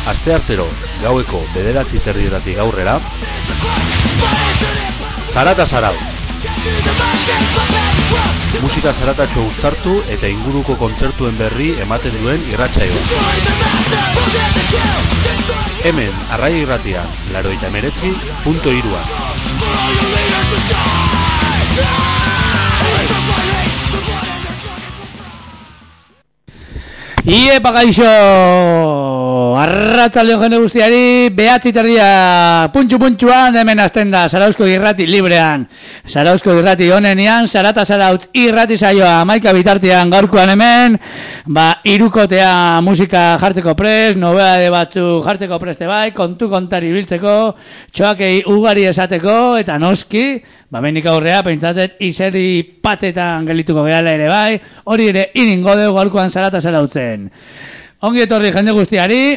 Asteartero gaueko 9:30 aurrera, Zarata Zarau. Musika zaratatxo uztartu eta inguruko kontzertuen berri ematen duen irratsaioa. Hemen Arraia Irratian, 89.3. Iepa gaixo! Arratzaldeo jende guztiari, 9:30 puntxuan hemen hasten da, Zarauzko irrati librean. Zarauzko irrati honenean, Zarata Zarautz irrati saioa, amaika bitartean gaurkoan hemen, hirukotea musika jartzeko prest, nobedade batzu jartzeko preste bai, kontu kontari biltzeko, txoakei ugari esateko, eta noski, benik aurrea, pentsatzet, izeri patzetan gelituko gehala ere bai, hori ere iningo dugu gaurkoan Zarata Zarautzen. Ongi etorri jende guztiari,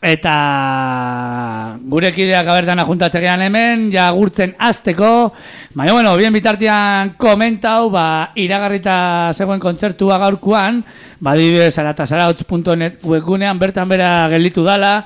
eta gure kideak abertan ajuntatzegean hemen, ja gurtzen azteko, baina, bueno, bien bitartean komentau, iragarrita zegoen kontzertua gaurkoan, adibidez zaratasarautz.net webgunean bertan bera gelditu dala,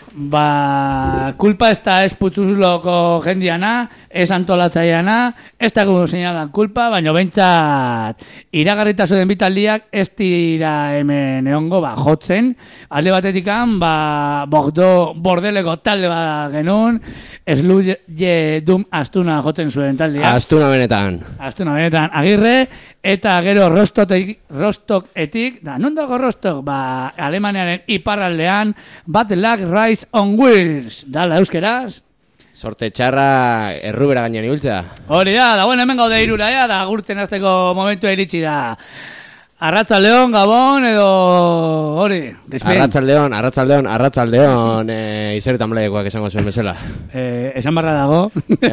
kulpa ez da ez putzuzloko jendiana, ez antolatzaiana, ez dago zeinadan kulpa, baina behintzat iragarrita zoden bitaldiak ez dira hemen egongo jotzen, alde batetikan bordeleko talde bat genuen, esluie dum astuna jotzen zuen taldeak. Astuna benetan. Agirre, eta gero rostoketik, non dago Rostok? Alemaniaren iparraldean, Bad Luck Rise on Wheels, dala euskeraz. Sorte txarra errubera gainean ibiltzea. Hori da, bueno, hemen gaude irura, da gurtzen azteko momentua iritsi da. Arratzaldeon, Gabon, edo hori. Arratzaldeon, izeretan blaiekoak esango zuen bezala. Esan barra dago.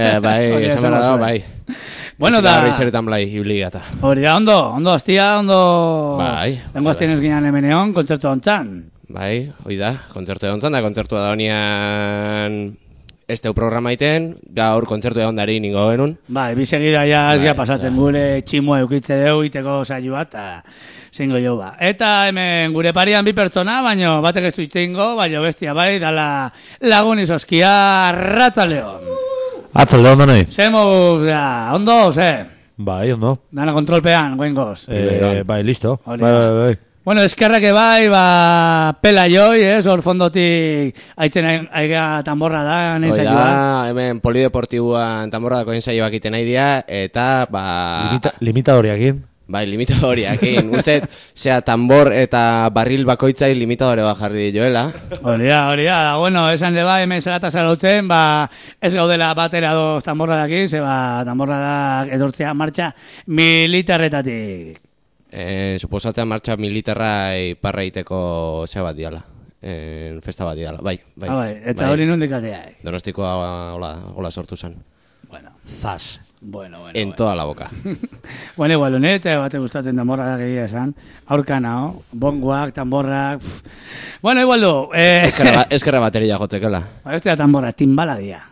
Bai. Bueno, da... Izeretan blai, ibligata. Hori da, ondo, aztia, ondo... Bai. Lengo aztien ez ginean hemen egon, kontzertu ontzan. Bai, hoi da, kontzertu ontzan da, kontzertua da honian... Ez teu programa iten, gaur kontzertu egon dari ningo genuen. Bai, bisegida ja pasatzen gure tximua eukitze deu, iteko saio bat, zingo jo ba. Eta hemen gure parian bi pertsona, baino batek ez du itzengo, baino bestia bai, dala lagun izoskia Arratzaldeon. Atzaldeon danei. Zemuz, ondo, ze? Bai, ondo. Dana kontrolpean, goengoz. Bai, listo. Bai. Bueno, eskerrake bai, pela joi, hor fondotik haitzen aiga tamborra da, nahi saioa. Oida, hemen polideportibuan tamborra dako ensaioak iten nahi dia, eta limitadoriakin. Bai, limitadoriakin. Usted, tambor eta barril bakoitzai limitadore bat jarri joela. Hori da, bueno, esan de hemen Zarata Zarautzen, ez gaudela batera doz tamborra daki, tamborra da edortzea martxa militarretatik. Suposatzean martxa militarra parra iteko bat diala. Festa bat diala, bai. Eta hori nondik atea. Donostikoa hola sortu zen. Bueno, zas. Bueno. En toda la boca. Bueno, igual, honete bate gustatzen tamborra da gehiagia esan. Aurkana, bongoak, tamborrak... Bueno, igual du. Eskerra bateria jotzekela. Ez da tamborra, timbala dia.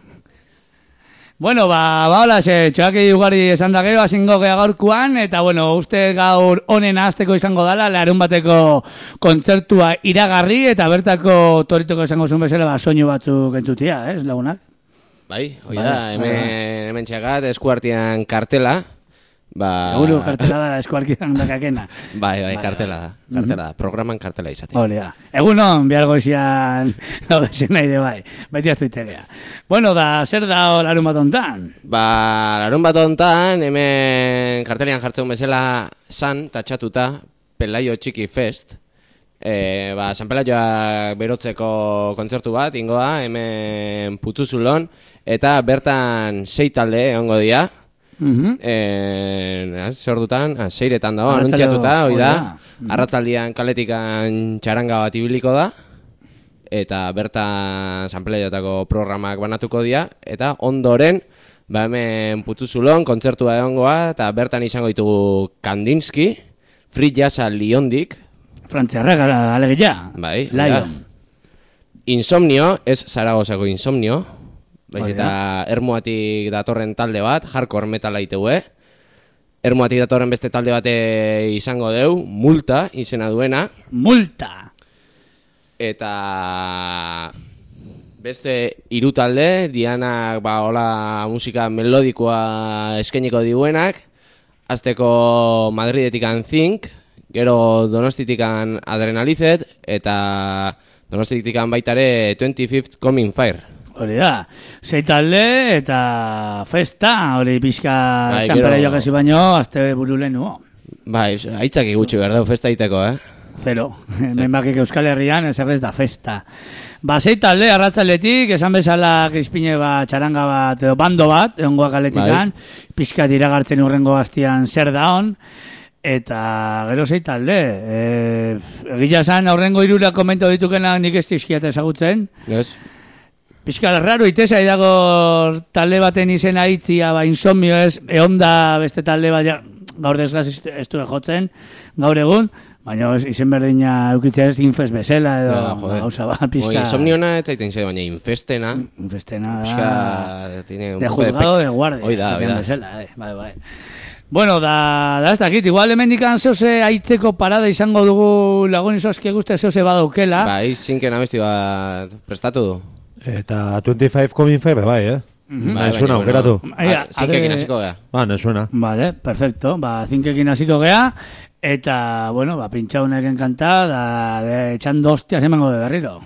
Bueno, hola, txoakei ugari esan da gero, azingo gea gaurkoan, eta bueno, uste gaur honen azteko izango dala, larun bateko kontzertua iragarri, eta bertako toritoko izango zuen bezala, soinu batzuk entzutia, lagunak? Bai, hoi da, hemen txagat, eskuartian kartela. Seguro kartela da eskuartian dakakena. Bai, kartela da, programan kartela izatea. Hori da. Egunon, bihar goizian daude zen nahi de bai, baiti aztuitegea. Bueno, zer da larun bat ontan? Larun bat ontan, hemen kartelian jartzen bezala san, tatxatuta, Pelaio Txiki Fest. San Pelaioak berotzeko kontzertu bat, ingoa, hemen Putzuzulon, eta bertan 6 talde egongo dira. Zer dutan, 6etan dago, anuntziatuta, hoi da. Arratzaldian kaletikan txaranga bat ibiliko da, eta bertan San Pelaioetako programak banatuko dira, eta ondoren, hemen Putzuzulon, kontzertua egongoa, eta bertan izango ditugu Kandinsky, Free Jazza Liondik, Frantziarrak alegia. Bai, Lion. Insomnio, ez Zaragozako Insomnio, eta Ermuatik datorren talde bat, hardcore metala iteue. Ermuatik datorren beste talde bate izango deu, Multa izena duena. Multa! Eta Beste hiru talde, Dianak hola musika melodikoa eskainiko diguenak, azteko Madridetikan Think, gero Donostitikan Adrenalized, eta Donostitikan baitare 25th Coming Fire. Hori da, 6 talde eta festa, hori pixka txampere jokasi baino, azte buru lehenu. Bai, aitzaki gutxi behar dugu festa iteko, Zero, menbakik Euskal Herrian ez errez da festa. 6 talde arratzaletik, esan bezala Krispine txaranga bat, edo bando bat, egongoak aletikan, pixkat iragartzen urrengo bastian zer da hon, eta gero 6 talde. Egia esan, aurrengo irura komento ditukena nik ez tizkiat ezagutzen. Yes. Pixkat raro itesa idago talde baten izena itzia, insomnio ez, egon da beste talde bat, gaur desgaz ez du jotzen, gaur egun, baina izen berdina eukitzea ez infest bezala edo gauza bat, pixka... Insomniona ez zaiten zei, baina infestena... Infestena pixka, de juzgado de guardia. Oida. Bai. Bueno, da ez dakit, igual hemendikan zeose aitzeko parada izango dugu lagun izozke guzti zeose badaukela. Bai, zinken abesti bat prestatu du. Eta 25 Coming Fire, bai, Bai, suena, aukeratu. Zinkekin hasiko gea. Ne suena. Vale, perfecto. Zinkekin hasiko gea. Eta, bueno, pintxaunek enkanta, da echando hostias emango de berriro.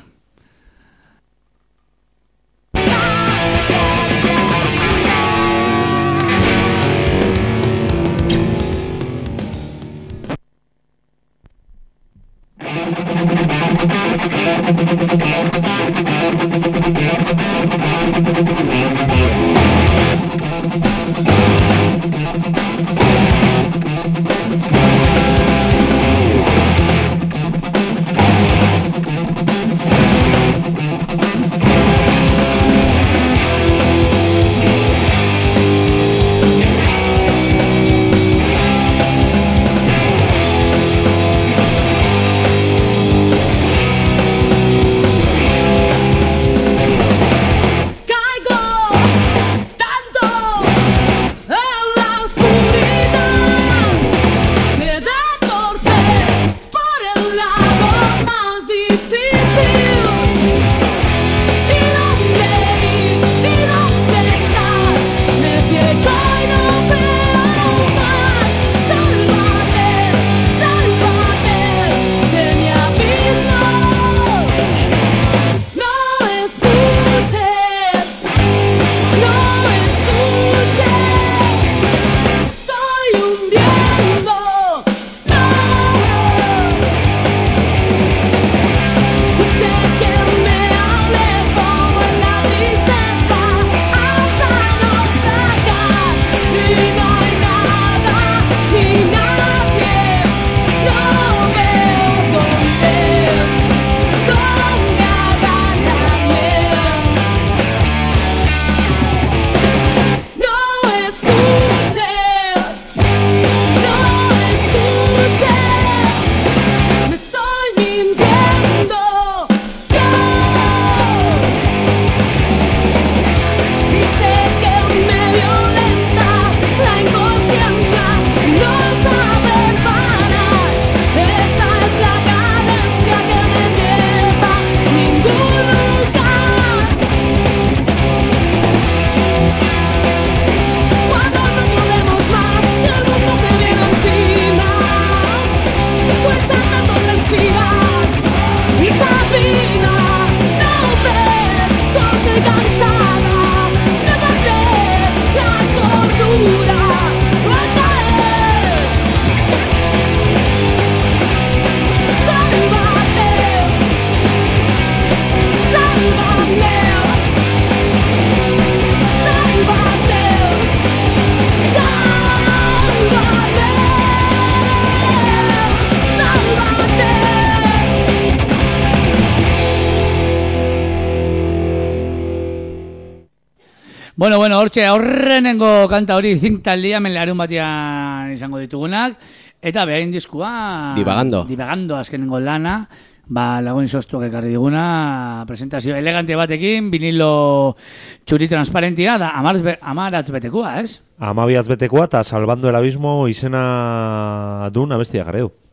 Bueno, hortxe aurrenengo kanta hori zintaldia menlarun batian izango ditugunak. Eta behain diskua... Divagando azkenengo lana. Lagun izoztuak ekarri diguna. Presentazio elegante batekin, vinilo txuri transparentia, da amaratz betekoa, ez? 12 betekoa eta Salvando el Abismo izena dun abestia gareu.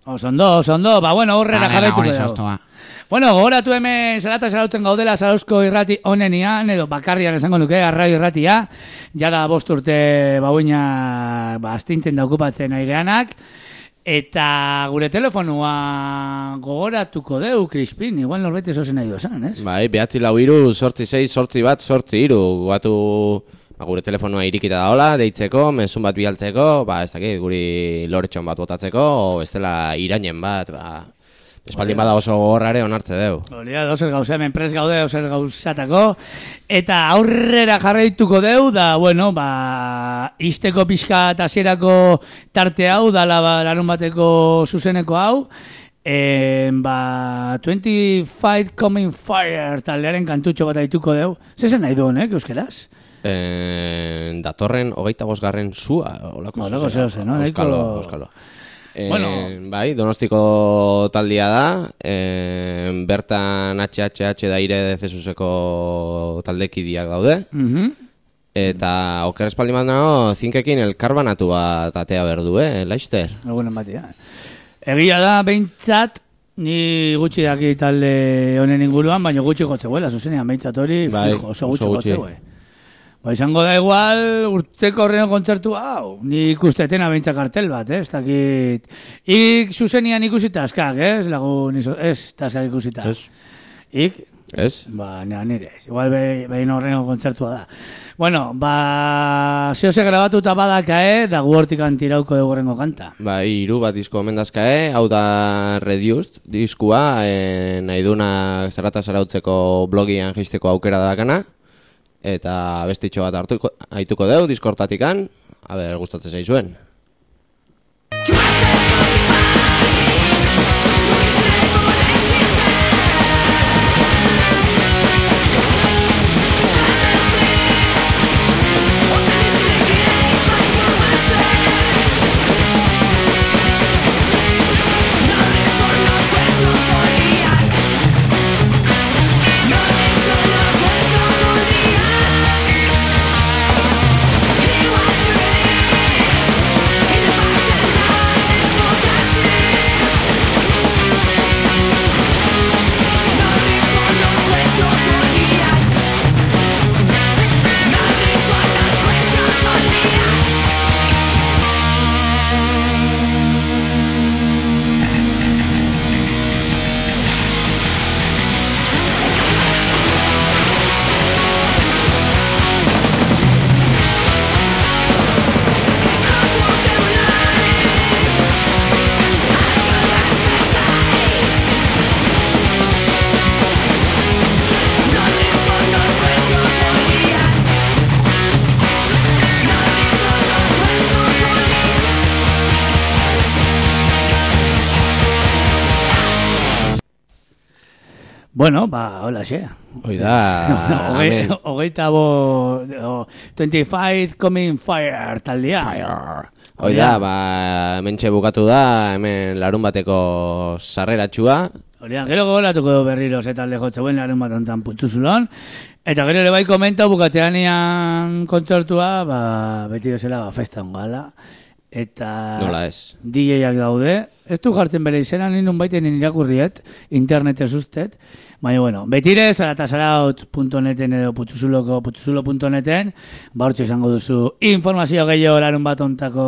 Osondo, ba bueno, horrela jarraituko dugu. Bueno, gogoratu hemen Zarata Zarauten gaudela Zarauzko irrati onenian, edo bakarrian esango nuke, arraio irratia, jada 5 urte bauina astintzen da okupatzen nahi geanak, eta gure telefonua gogoratuko deu, Crispin, igual norbait ezozen nahi duzan, ez? Bai, 943 8 6 8 1 8 3, guatu gure telefonua irikita daola, deitzeko, mezun bat bialtzeko, ez dakit, guri loretxon bat botatzeko, o bestela irainen bat, espaldin bada oso horrare onartze deu. Olia, dozer gauza, hemen pres gaude, dozer gauzatako. Eta aurrera jarraituko deu, da, bueno, izteko pixka hasierako tarte hau, dala larun bateko zuzeneko hau. 25 Coming Fire taldearen kantutxo bat aituko deu. Zezen nahi duen, euskeraz? Datorren 25. zua, olako zehoze, no? Euskalo. Bai, Donostiko taldia da, bertan HHH da ire Zezuseko taldekidiak daude, eta oker espaldi bat nago, zinkekin elkarbanatu bat atea berdu, Laister? Egunen bat, ja. Egia da, behintzat, ni gutxi daki talde honen inguruan, baina gutxi gotzeuela, zuzenean, behintzat hori, oso gutxi gotzeuela. Izango da igual urteko horreno kontzertu hau. Ni ikustetena behintzak kartel bat, ez dakit. Zuzenian ikusita askak, ez? Lagun ez, askak ikusita. Ez. Ez? Nire. Igual behin horreno kontzertua da. Bueno, zehose grabatuta badaka, da gu hortik antirauko egurrengo kanta. 3 bat disko omendazka, hau da Reduced diskua, nahi duna Zarata Zarautzeko blogian jeisteko aukera dakana. Eta bestitxo bat haituko deu, diskortatikan, gustatzen zaizuen. Bueno, hola, xe. Oida, amen. 25 Coming Fire taldia. Oida, mentxe bukatu da, hemen larun bateko sarreratxua. Gero gogoratuko berriro talde jotzeuen larun bat ontan putzuzulon. Eta gero ere bai komenta bukatzeanian kontzertua, beti bezala festan gala. Eta nola ez? DJ-ak daude. Ez du jartzen bere izena, nindun baiten irakurriet, internetez ustet. Baina, bueno, betire, zaratasaraut.neten edo putzuzulo.neten, hortxe izango duzu informazio gehiago larun bat ontako,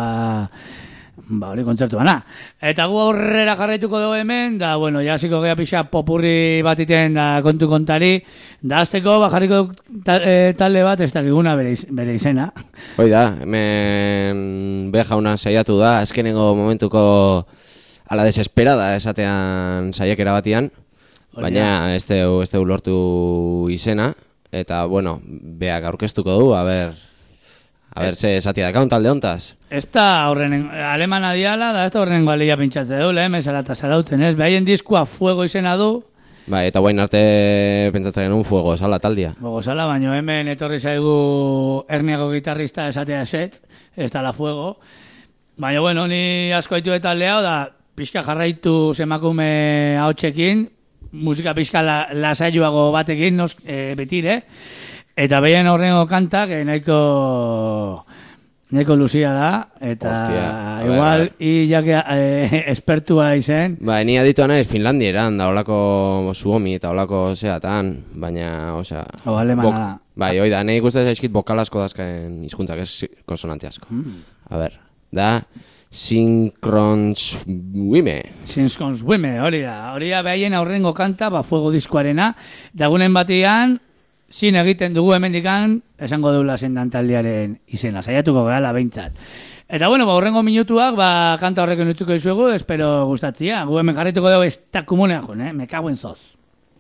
hori kontzertu bana. Eta gu aurrera jarraituko dugu hemen, da, bueno, jasiko geha pixa popurri bat iten da kontu kontari, da azteko bajarriko talde bat ez dakiguna bere izena. Hoi da, hemen bejauna saiatu da, azkenengo momentuko ala desesperada esatean saiakera batian, baina ez deu lortu izena, eta, bueno, beak aurkeztuko du, a ber, ze esatia dakaun talde hontaz. Ez da horren, alemana diala, da ez da horren galia pintxatze du, Zarata Zarauten, ez? Behaien diskua Fuego izena du. Eta guain arte pentsatzen genuen Fuego Sala taldia. Fuego Sala, baina hemen etorri zaigu Erniago gitarrista esatea esetz, ez da la Fuego. Baina, bueno, ni asko haitu eta lehau, da pixka jarraitu zemakume haotxekin, musika pixka lasaiuago batekin, betire, eta behien horrengo kantak nahiko Neko luzia da, eta igual, espertua izen. Ba, ni aditua naiz Finlandieran, da olako Suomi eta olako zeatan, baina, osea... alemana da. Bai, hoi da, nahi guztaz zaizkit bokal asko dazkaen hizkuntzak, ez konsonante asko. A ber, da... Synkronswime, hori da behaien aurrengo kanta, Fuego diskoarena, dagunen batean, zin egiten dugu hemendikan, esango deula zendan taldearen izena, saiatuko gehala behintzat. Eta bueno, aurrengo minutuak, kanta horrekin utuko izuegu, espero gustatzia, gu hemen jarrituko dugu ez takumonea joan, me cago en zoz.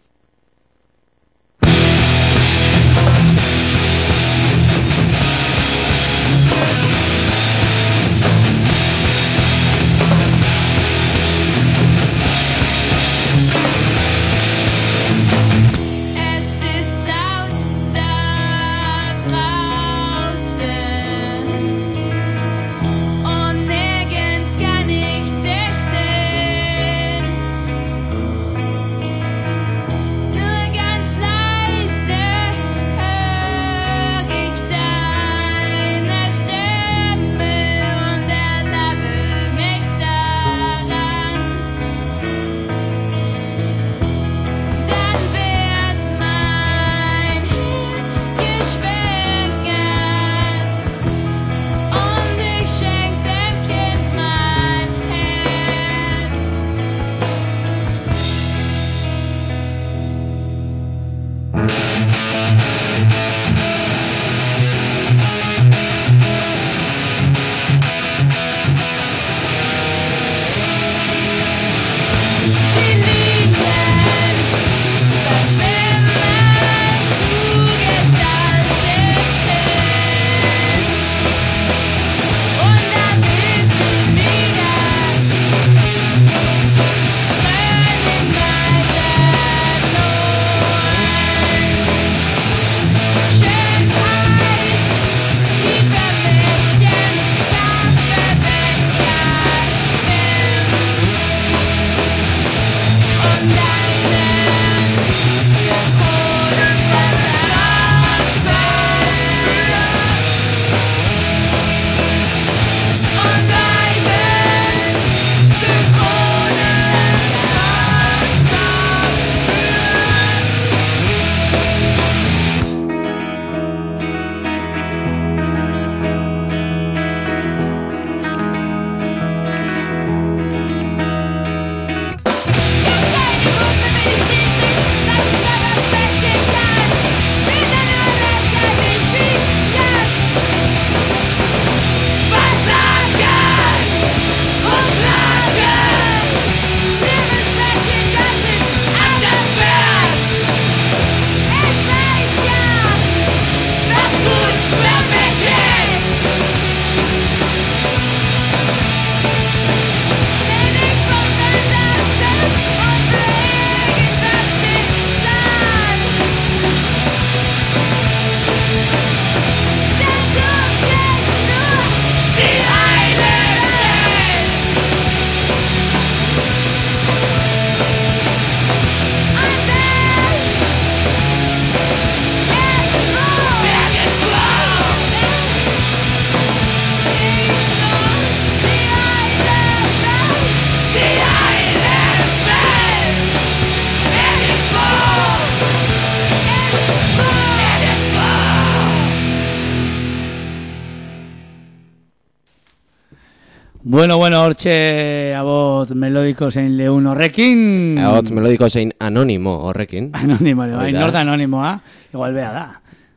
Bueno, hortxe abot melodiko zein lehun horrekin. Abot melodiko zein anonimo horrekin. Anonimo, bai, nor da anonimoa, igual bea da.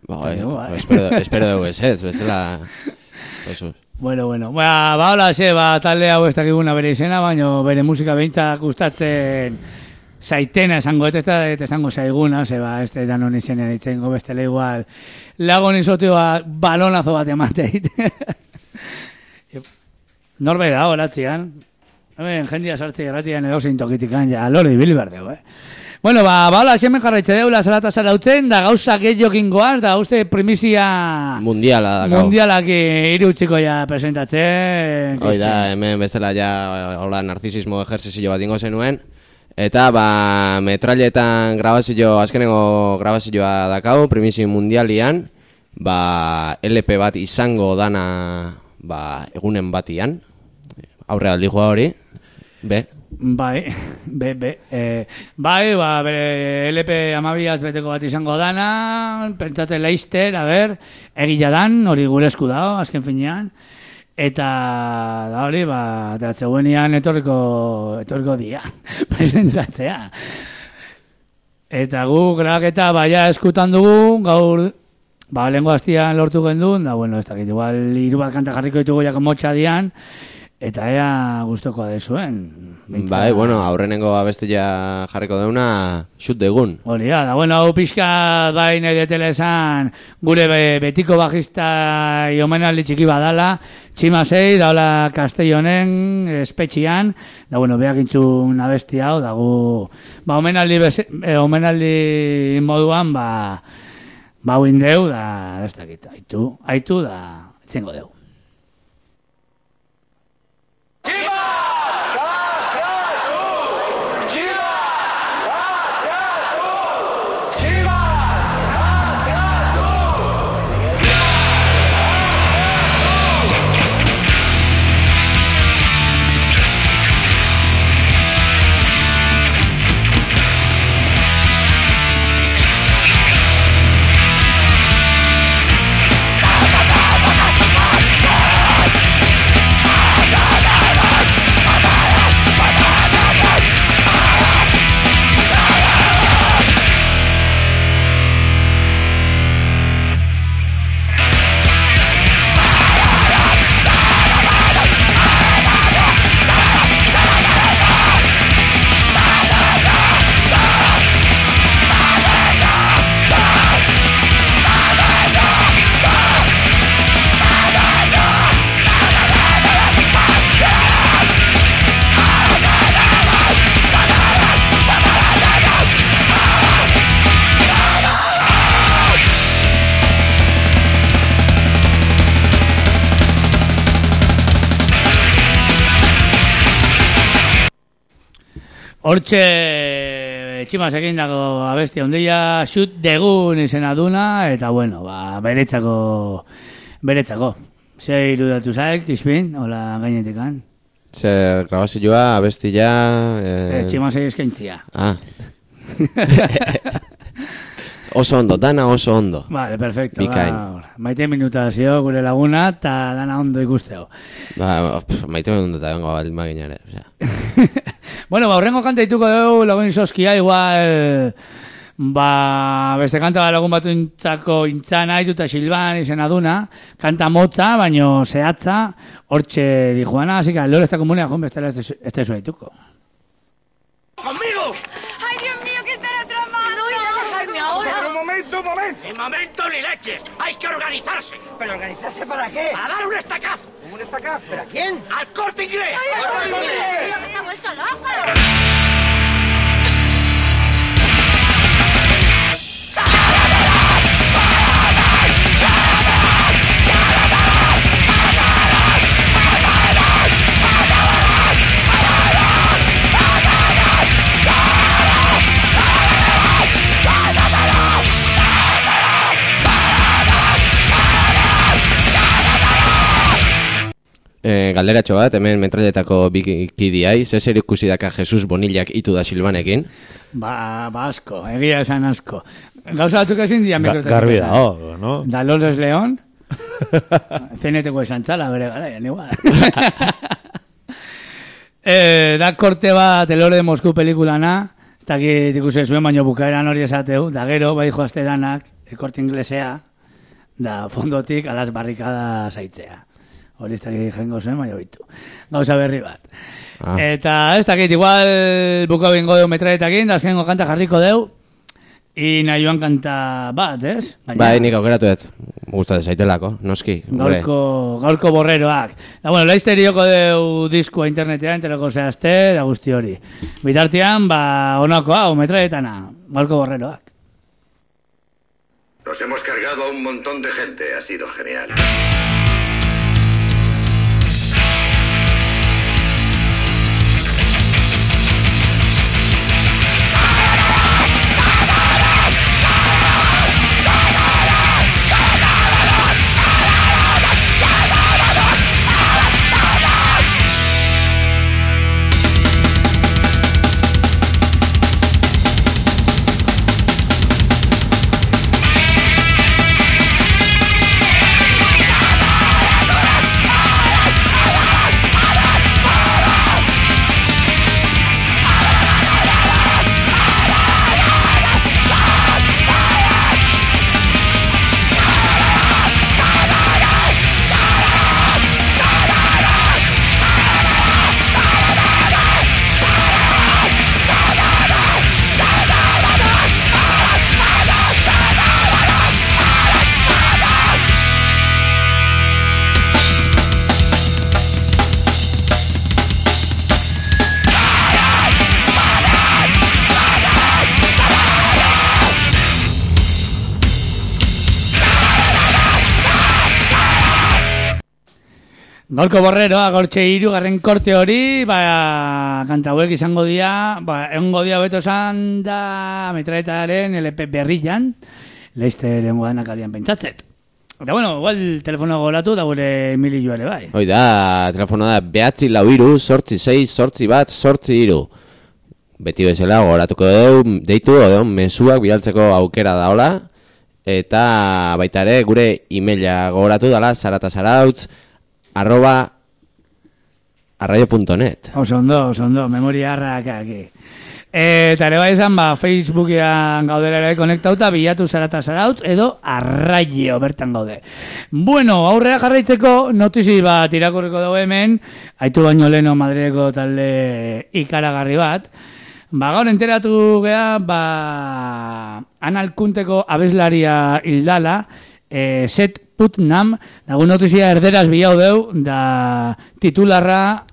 Espero dugu ez, bezala... Bueno, hola, talde hau ez dakiguna bere izena, baina bere musika behintzak gustatzen zaitena esango, eta esango zaiguna, ez da non izenen itzengo bestela igual. Lagon izotioa balonazo bat emateit. Norbe da, horatzean. Jendia sartze erratian edo zein tokitikan, ja, lore ibili behar dugu, Bueno, hola, xemen jarraitze deula, zarata zarautzen, da gauza gehiokin goaz, da uste primizia... Mundialak irutziko ja presentatzen. Hoi da, hemen bestela ja, hola, narzisismo ejerzizio bat ingo zenuen. Eta, metralletan azkenengo grabazioa dakau, primizio mundialian, LP bat izango dana... egunen batian, aurrealdi joa hori, Bai, bere LP amabiaz beteko bat izango dana, pentsate Leister, egila dan, hori gure esku dago, azken finean, eta da hori, zegoenian etorriko dia, presentatzea. Eta gu grabaketa baia eskutan dugu, gaur, lehenko hastian lortu gendun, da, bueno, ez dakit, igual, 3 bat kanta jarriko ditugu jako motxa dian, eta ea guztoko dezuen. Bai, bueno, aurrenengo abestia jarriko deuna, xut degun. Hori da, bueno, hau pixka bai nahi detela esan, gure betiko bajista omenaldi txiki badala, Tximasei, daola Castellonen, espetxian, da, bueno, behak intzun abestia hau, da, gu, omenaldi moduan, indeu, da, ez dakit, aitu, da, etzengo deu. Hortxe Tximas egin dago abestia ondia, xut degun izena duna, eta bueno, beretzako. Ze irudatu zaik, Ispin, hola gainetikan? Zer grabazioa, abestia... Tximas egin eskaintzia. Oso ondo, dana oso ondo. Vale, perfecto. Bikain. Maite minutazio gure laguna, eta dana ondo ikusteo. Maite minuta bengo bat maginare. Bueno, horrengo kanta dituko dugu lagun izoskia, igual... beste kanta lagun batu intzana dituta Silban izena duna, kanta motza, baino zehatza, hortxe dijuana, así que al loro esta comunidad, joven, este su dituko. ¡Conmigo! ¡Ay, Dios mío, que estará tramando! ¡No voy a dejarme ahora! ¡Pero un momento! ¡En momento ni leche! ¡Hay que organizarse! ¿Pero organizarse para qué? ¡Para dar un estacazo! ¿Un estacazo? ¿Pero a quién? ¡Al Corte Inglés! ¡Ay, el Corte Inglés! ¡Que se ha vuelto loco! Galderatxo bat, hemen metralletako bikidiai, zer ikusi daka Jesus Bonillak itu da Silbanekin? Asko, egia esan asko. Gauza batzuk ezin dian mikrotetik. Garbi da, no? Da Loles León, zeneteko esan txala, bere garaian, igual. Da korte bat, El Oro de Moscú pelikulana, ez dakit ikusi zuen, baino bukaeran hori esateu, da gero, bai joazte danak, El Corte Inglesea, da fondotik alas barrikada zaitzea. Hori ez dakit jengo zen, baina bitu. Gauza berri bat. Eta ez dakit, igual bukau ingo deu metraletakin, da azkengo kanta jarriko deu, ina joan kanta bat, ez? Bai, nik aukeratu dut. Gustate zaitelako, noski. Gaurko borreroak. Da, bueno, laizterioko deu diskua internetean, enteroko zehazte, da guzti hori. Bitartean, honako hau, metraletana, gaurko borreroak. Nos hemos cargado a un montón de gente, ha sido genial. Gaurko borreroa, gaurtxe 3. korte hori, kanta hauek izango dia, egongo dia beto zan da metraetaren LP berrian, leizte lehenko danak alian pentsatzet. Eta bueno, igual telefono goratu da gure Emilio ere bai. Hoi da, telefono da 943-868-813. Beti bezala goratuko deitu edo mezuak bidaltzeko aukera daola. Eta baita ere gure emaila gogoratu dala saratasaratz@arraio.net. Oso ondo, memoria harrak aquí. Eta ere bai esan, Facebookian gaudera ere konektauta, bilatu Zaratasarautz edo Arraio bertan gaude. Bueno, aurrera jarraitzeko notizi bat irakurriko dugu hemen, aitu baino leno Madrileko talde ikaragarri bat. Gaur enteratu gea, analkunteko abeslaria hildala, Seth Putnam, dago notizia erderaz bilau deu, da titularra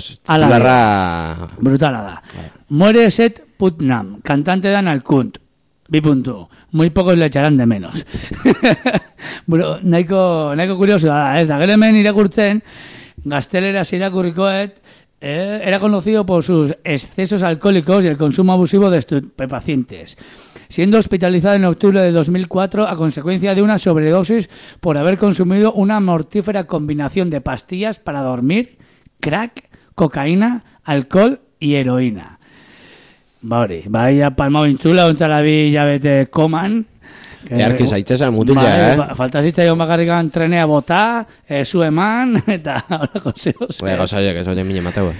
brutala da. Muere Seth Putnam, cantante de Analkunt. Muy pocos le echarán de menos. Bueno, nahiko kurioso da, ez da. Gero hemen irakurtzen, gazteleraz irakurrikoet, era conocido por sus excesos alcohólicos y el consumo abusivo de estupefacientes, siendo hospitalizado en octubre de 2004 a consecuencia de una sobredosis por haber consumido una mortífera combinación de pastillas para dormir, crack, cocaína, alcohol y heroína. Hori, baia palmao intzula, ontzala bi jabete koman. Earki zaitzezan mutila, Falta zitzaion bakarrikan trenea bota, zu eman, eta horako zehoz. Gozaiek, ez oien mine mateu.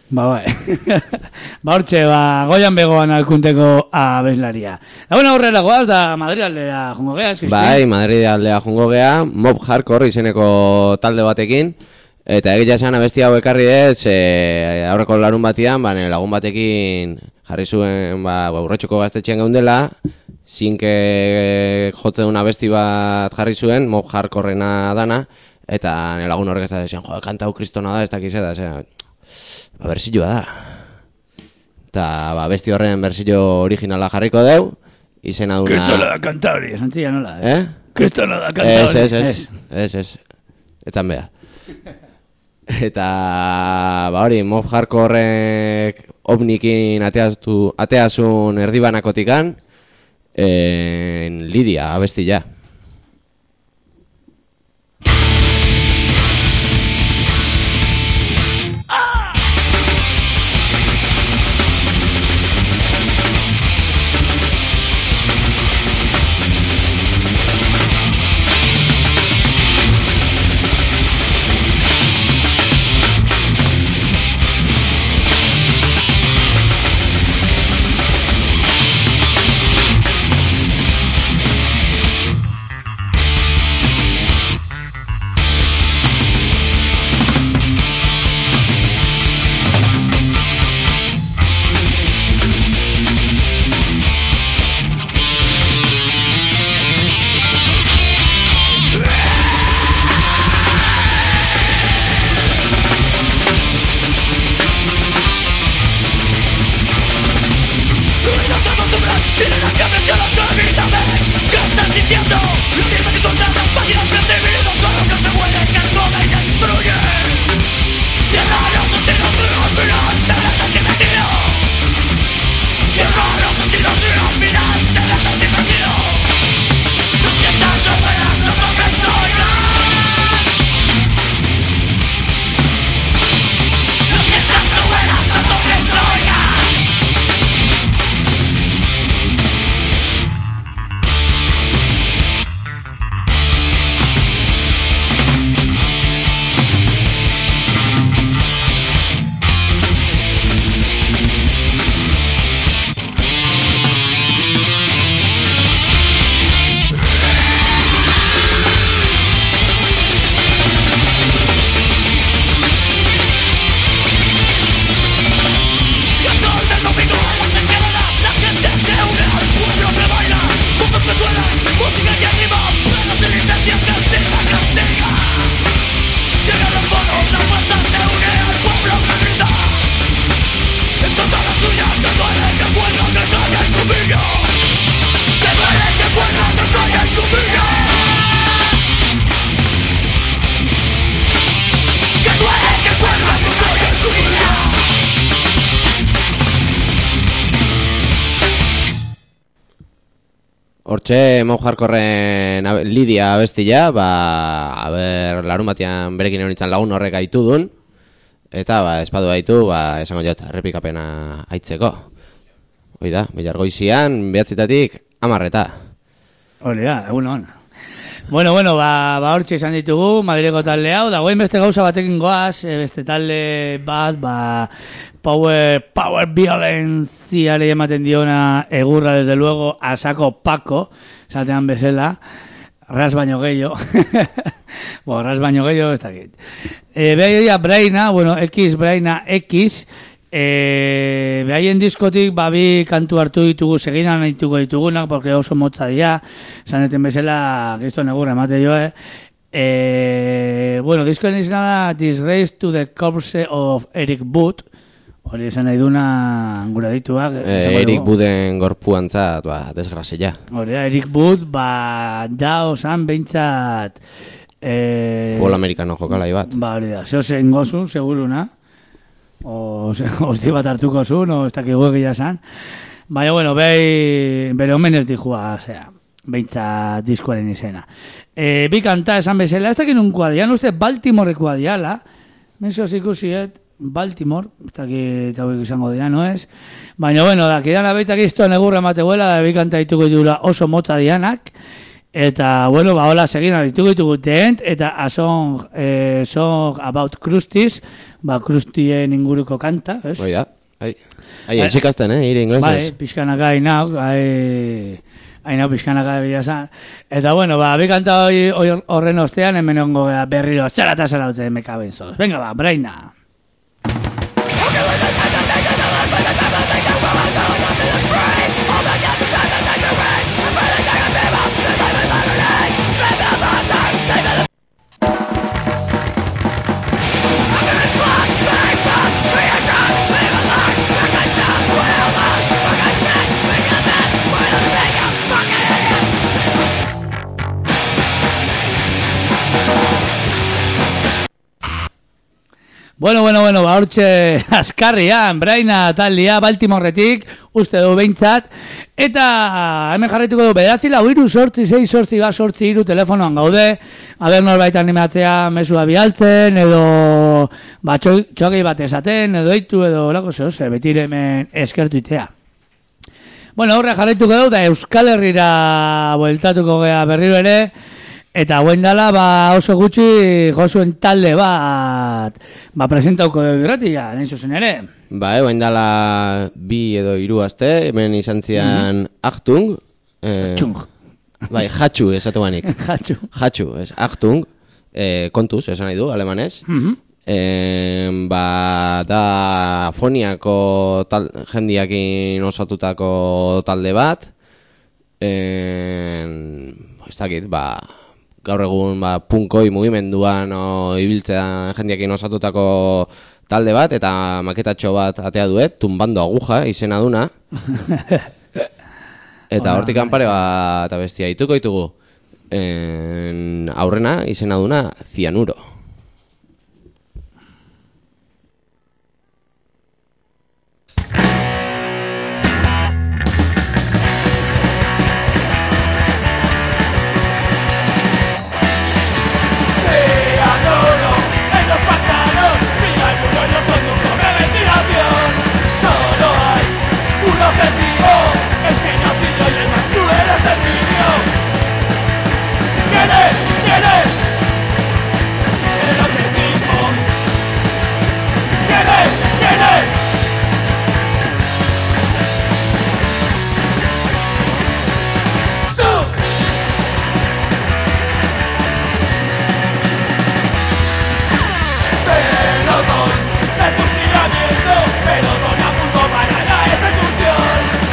Hortxe, goian begoan alkunteko abeslaria. Da bueno, horrela goaz, da Madrid aldea jungo gea, eskizti? Bai, Madrid aldea jungo gea, Mob Hardcore izeneko talde batekin, eta egitea esan abesti hau ekarri ez, aurreko larun batian, lagun batekin jarri zuen, urretxuko gaztetxean geundela, zinke jotzen una abesti bat jarri zuen, Mob Hardcorena dana, eta lagun horrek ez da desean, kanta hau kristona da, ez dakiz da, bersioa da. Eta besti horren bersio originala jarriko deu, izena duna... Kristona da kanta hori, esantzia nola, Kristona da kanta hori. Ez, etzan beha. Eta, hori, Mob Hardcorek ovnikin ateazun erdibanakotikan, Lidia, abesti ja. Hortxe Mau Hardcoreren Lidia abestia, larun batean berekin egon nintzen lagun horrek gaitu dun, eta espadu gaitu, esango jot, errepikapena aitzeko. Hoi da, bilargoizian, 9:00 10:00. Olea, egun hon. Bueno, hortxe izan ditugu, Madrileko talde hau, dagoen beste gauza batekin goaz, beste talde bat, power violenziare ematen diona egurra, desde luego, asako Paco, esatean bezala, ras baino gehiago, ras baino gehiago, ez dakit. Behaia Braina, Braina X, behaien diskotik bi kantu hartu ditugu, seginan ditugunak, porque oso motza dira, zaneten bezala, gizton egurra emate joe. Diskoen izena da Disgrace to the Corpse of Eric Wood, hori esan nahi duna gura dituak. Eric Wooden gorpuantzat, desgrazia. Hori da, Eric Wood, da osan behintzat... Futbol amerikano jokalai bat. Hori da, zeo zen gozun, seguruna. Osti bat hartuko zuen, ez dakigu egia zan. Baina, bere omen ez dihua, behintzat diskoaren izena. Bi kanta esan bezala, ez dakit nunkua dian, uste Baltimorekoa diala, menzoz ikusiet, Baltimore, ez dakit hauek izango dian, no ez? Baina, dakidan abeitak iztoan egurra emateguela, da bi kanta dituko ditugula oso motza dianak, eta, hola, segina dituko ditugu The End, eta a Song About Krusties, Krustien inguruko kanta, ez? Oida, entzikazten, hiri inglesez. Pixkanaka hainau pixkanaka egia zan. Eta, bi kanta horren ostean, hemen ongo berriro, txarata zarautzen mekabenzoz. Venga, Braina! Bueno, hortxe askarrian, Braina taldia, Baltimoretik, uste du behintzat, eta hemen jarraituko du, 9-4-6-8-6-8-2 telefonoan gaude, aber norbait animatzea mesua bialtzen, edo txogei bat esaten, edo eitu, edo lako zehose, betire hemen eskertuitea. Horre jarraituko du, da Euskal Herrira bueltatuko gea berriro ere, eta guen dala, oso gutxi josuen talde bat, presentauko dugu irratia, nahi zuzen ere. Guen dala 2 edo 3 aste, hemen izan zian Achtung. Achtung. Hatxu, esatu banik. Hatxu, Achtung, kontuz, esan nahi du, alemanez. Da Foniako jendiakin osatutako talde bat. Ez dakit, gaur egun punkoi mugimenduan ibiltzean jendiakin osatutako talde bat, eta maketatxo bat atea duet, Tumbando Aguja izena duna. Eta hortikan pare bat abestia dituko ditugu. Aurrena izena duna Cianuro. Pelotón de fusilamiento, pelotón a punto para la ejecución.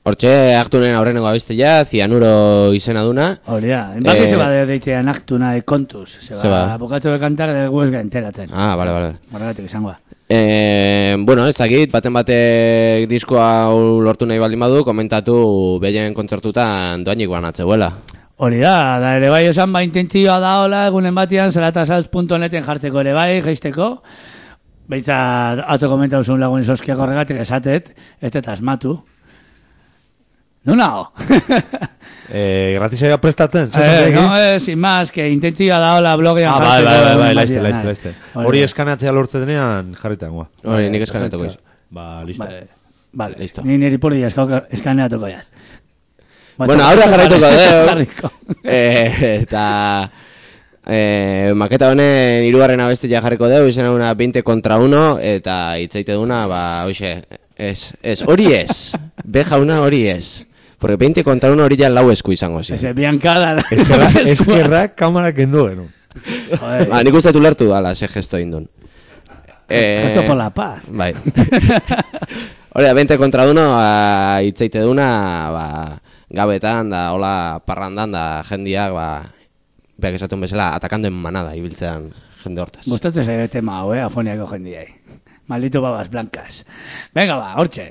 Hortxe aktunen aurrenengo abestia, Cianuro izena duna. Hori da, enbaki zeba deitzean aktuna de kontuz. Zeba, bukatzo de kantak de guezga enteratzen. Ah, vale. Horregatik izangoa. Bueno, ez dakit, baten batek diskoa lortu nahi baldin badu, komentatu behien kontzertutan doainik banatzeuela. Hori da ere bai esan intentzioa da hola, egunen batian, zaratasaltz.neten jartzeko ere bai, geisteko. Beitza, atzo komentau zuen lagun izozkiak horregatik esatet, ez dut asmatu. Nunao? Gratisaia prestatzen? No, sin más, que intentzioa da hola blogean jartzeko. Laizte. Hori eskaneatzea lortzenean jarritagoa. Hori, nik eskaneatuko iz. Listo. Vale, listo. Ni niri poli eskaneatuko ya. Bueno, ahora jarraituko deo. Eta maketa honen hirugarren abestia jarriko deu, izena una 20 contra 1, eta hitzaite duna, hoxe, hori ez. Be jauna hori ez. Porque 20 contra 1 hori ja lau esku izango zen. Ese biankada. Eskerrak kamara kendu genuen. Nik uste ulertu ala, ze gesto indun. Gesto por la paz. Bai. Hori, 20 contra 1, hitzaite duna, gabetan, da, hola, parrandan, da, jendiak, beak esatun bezala, atakando en manada, ibiltzean jende hortaz. Gustatzen zaio tema hau, afoniako jendiai. Maldito babas blancas. Venga, hortxe.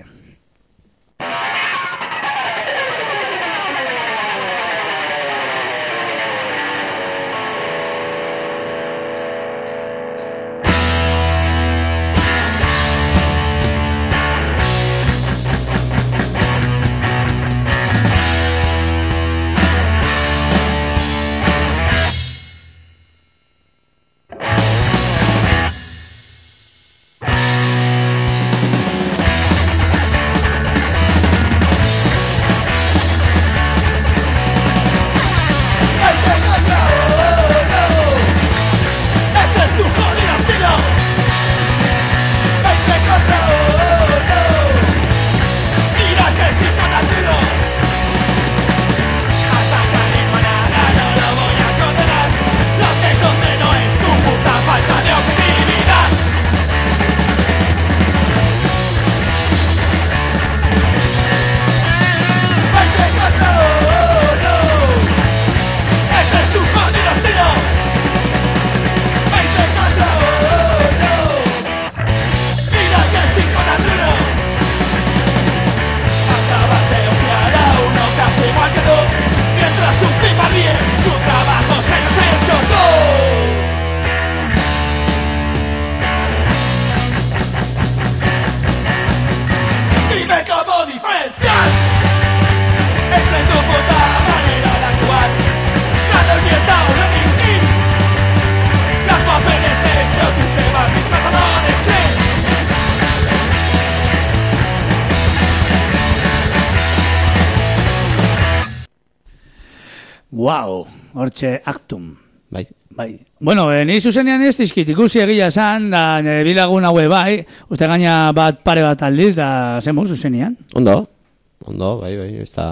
Wow, hortxe Actum. Bai. Bueno, ni zuzenean ez dizkit ikusi egia esan, da bilagun haue bai, uste gaina bat pare bat aldiz, da zemo zuzenean. Ondo, bai, ez da...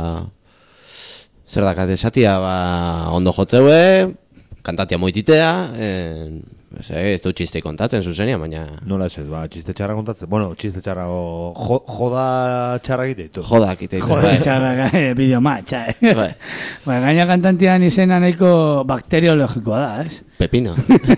Zer dakat esatia, ondo jotzeue, kantatia moititea, ez du txiste kontatzen zuzenean, baina... Nola ez, txiste txarra kontatzen, bueno, txiste txarra, joda txarra egiteitu. Joda egiteitu, bai. Joda txarra, bideo matxa, gaina kantantian izena nahiko bakteriologikoa da, ez? Pepino.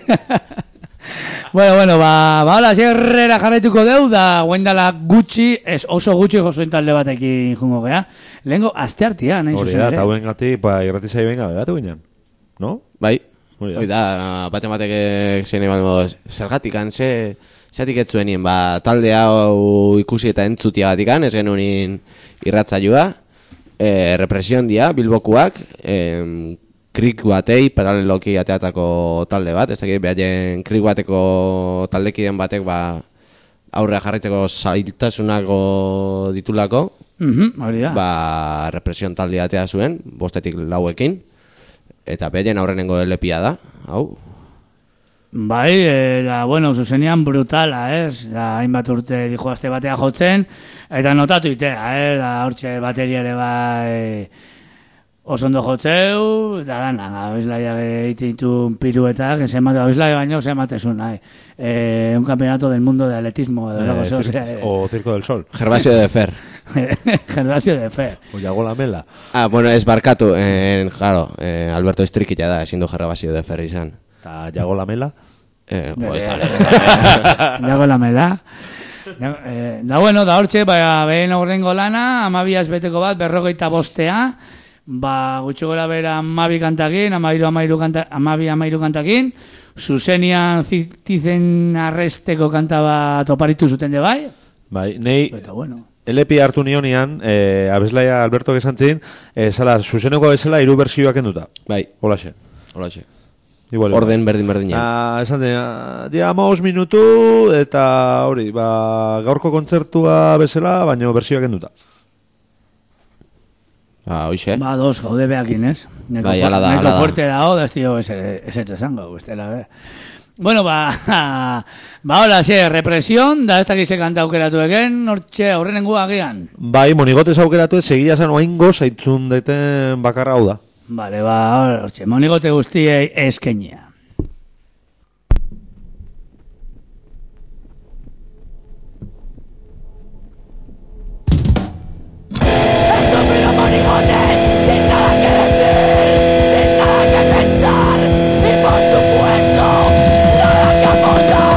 Bueno, hola, zerrera jarraituko deu, da guendala gutxi, ez oso gutxi jozoen talde batekin jungo gea. Lehenko, aste hartian, nahi zuzen ere. Hori da, eta huen gati, irratizai benga, begatu ginen, no? Bai. Hoi da, baten batek zein eban zergatikan, zeatik ez zuenien, talde hau ikusi eta entzutiagatikan, ez genunin irratzailua, represion dia, bilbokuak, krik batei, paraleloki ateatako talde bat, ez dakit, behaien krik bateko taldekiden batek, aurrea jarritzeko zailtasunako ditulako, represion talde atea zuen, 5 lauekin, eta behien aurrenengo lepia da, hau? Bai, bueno, zuzenean brutala, ez? Hainbat urte dijoazte batea jotzen, eta notatu itea, da hortxe bateria ere bai oso ondo jotzeu, eta dana, abeslaia egiten piruetak, abeslaia baino zematezun, un campeonato del mundo de atletismo, o Circo del Sol. Gervasio de Fer. Gervasio de Fer. Oiago Lamela. Bueno, ez barkatu, claro, Alberto Istrikita da, ezin du Gervasio de Fer izan. Eta Iago Lamela. Iago Lamela. Da bueno, da hortxe, behen horrengo lana, 12 beteko bat, 45, gutxo gora bera 12 kantakin, 12 kantakin, zuzenian zitizen arresteko kanta bat oparitu zuten de bai. Bai, nei Eta bueno. LP hartu nionian, abeslaia Alberto gesantzin, zala, zuzeneko bezala 3 bersioak enduta. Bai. Holaxe. Igual, orden berdin-berdina. Esan dia 15 minutu, eta hori, gaurko kontzertua bezala, baino bersioak enduta. Hoxe. Dos, gaude behakin, ez? Bai, ala da. Neko fuerte dago, ez tío, ez etzango, bestela, Bueno, hola, represión, da ez dakize kanta aukeratu egen, hortxe aurrenengo agian. Bai, monigotez aukeratu, segia zan oaingo zaitzun deten bakarra hau da. Vale, hortxe, monigote guztiei eskenia. Estúpido monigote, sin nada que decir, sin nada que pensar, y por supuesto, nada que aportar.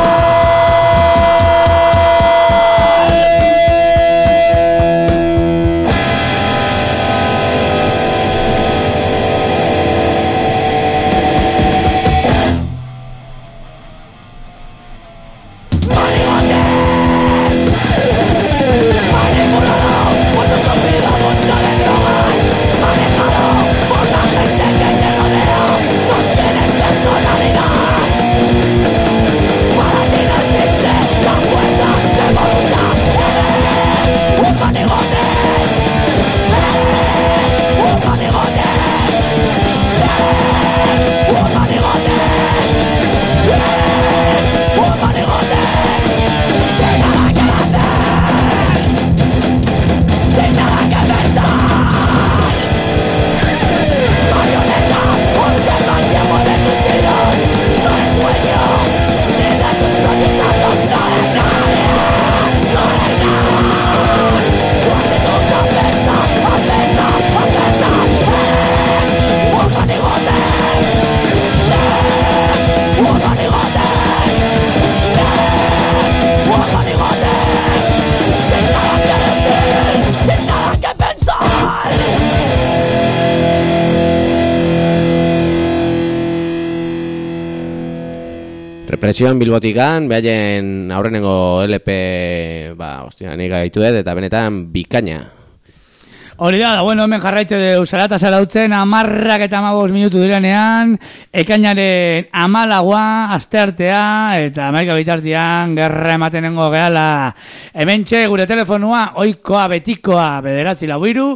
Represioan Bilbotikan, behaien aurrenengo LP, nik gaitu dut, eta benetan bikaina. Hori da, bueno, hemen jarraitze du Zarata zarautzen 10:15 minutu direnean, ekainaren 14 asteartea, eta 11 bitartean gerra ematenengo gehala. Hementxe gure telefonua, oikoa, betikoa, 943,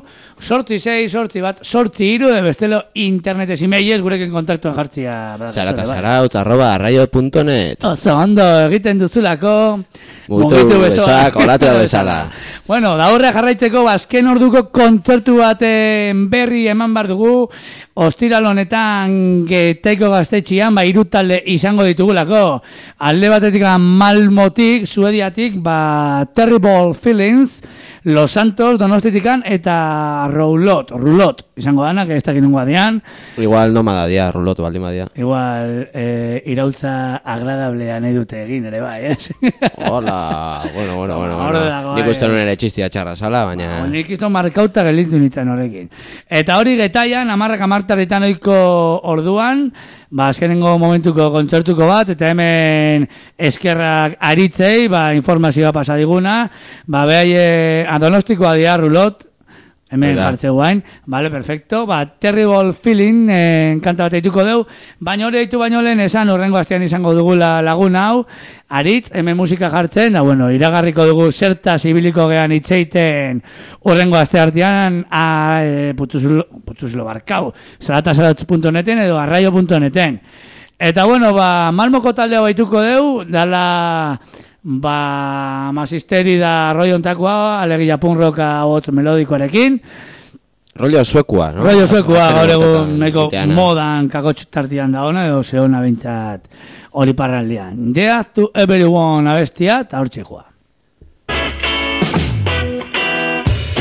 868 bestelo internetez imeiez gurekin kontaktuan jartzia. zaratazarautz@arraio.net. Oso ondo egiten duzulako. Mugitu besoak, olatea bezala. Bueno, da horre jarraitzeko, azken orduko kontzertu baten berri eman bar dugu, ostiral honetan Getaiko gaztetxian, 3 talde izango ditugulako. Alde batetik Malmotik, Suediatik, Terrible Feelings, Los Santos, Donostitikan, eta Rulot, izango danak, ez dakit nungoa dian. Igual nomada dia, Rulot baldin badia. Igual iraultza agradablea nahi dute egin ere bai, ez? Hola, bueno. Nik uste nuen ere txistia txarra sala, baina... Nik izto markauta gelintu nintzen horrekin. Eta hori Getaian, 10:00 oiko orduan, azkenengo momentuko kontzertuko bat, eta hemen eskerrak aritzei, informazioa pasadiguna, behai Donostikoa dia Rulot, hemen jartze guain, vale, perfecto, Terrible Feeling kanta bat eituko deu, baina hori eitu baino lehen esan horrengo astean izango dugula lagun hau, aritz, hemen musika jartzen, da bueno, iragarriko dugu zertaz ibiliko gean itzeiten horrengo aste artean putzuzulo barkau, zaratazarautz.neten edo arraio.neten. Eta bueno, Malmoko taldea baituko deu, dala... Masisteri da rollo ontakoa, alegia punk rocka otro melodikoarekin. Rollo suekua, no? Rollo suekua, gaur egun neko modan kakotxutartian da ona, edo zehona bintzat hori parraldean. Death to Everyone abestia, eta hor txekoa.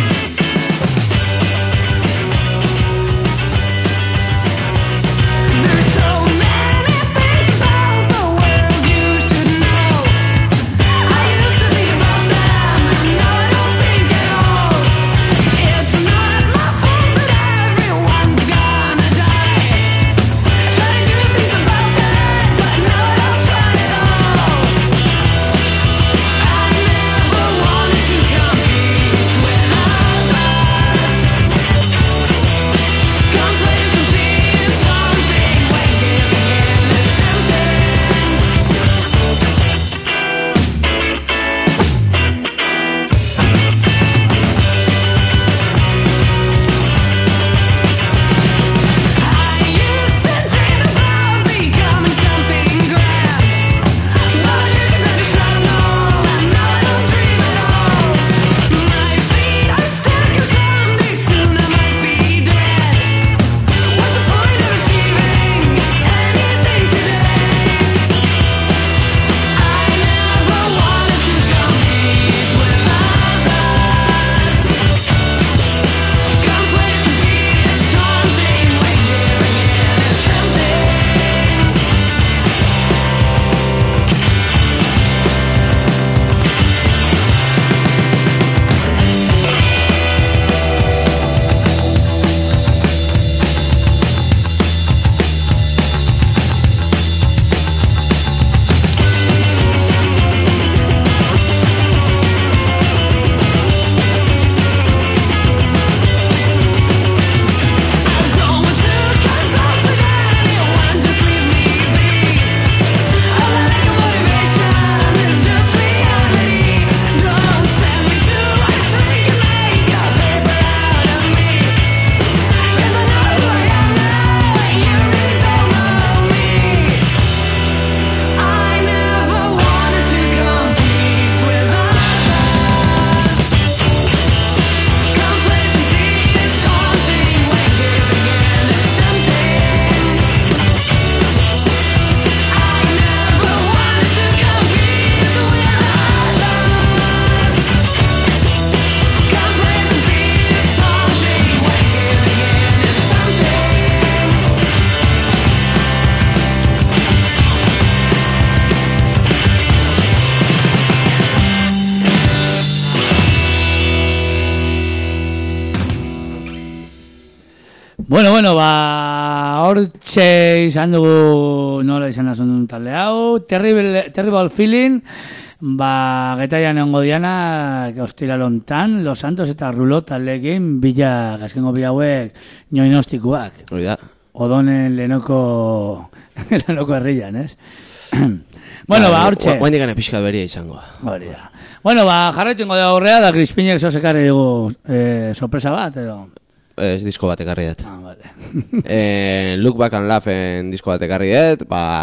Bueno, hortxe izan dugu, nola izan azun talde hau, Terrible Feeling, getaian egongo diana, ostira lontan, Los Santos eta Rulo taldeekin, gazkengo bi hauek noinostikuak. Oida. Odonen lehenoko herrian, ez? Bueno, hortxe. Guain digane pixka beria izango. Hori da. Bueno, jarraitu ingo da aurrea, da Crispinek zozekarri dugu sorpresa bat, edo... Ez disko bat ekarri dut. Vale. Look Back and Laughen disko bat ekarri dut,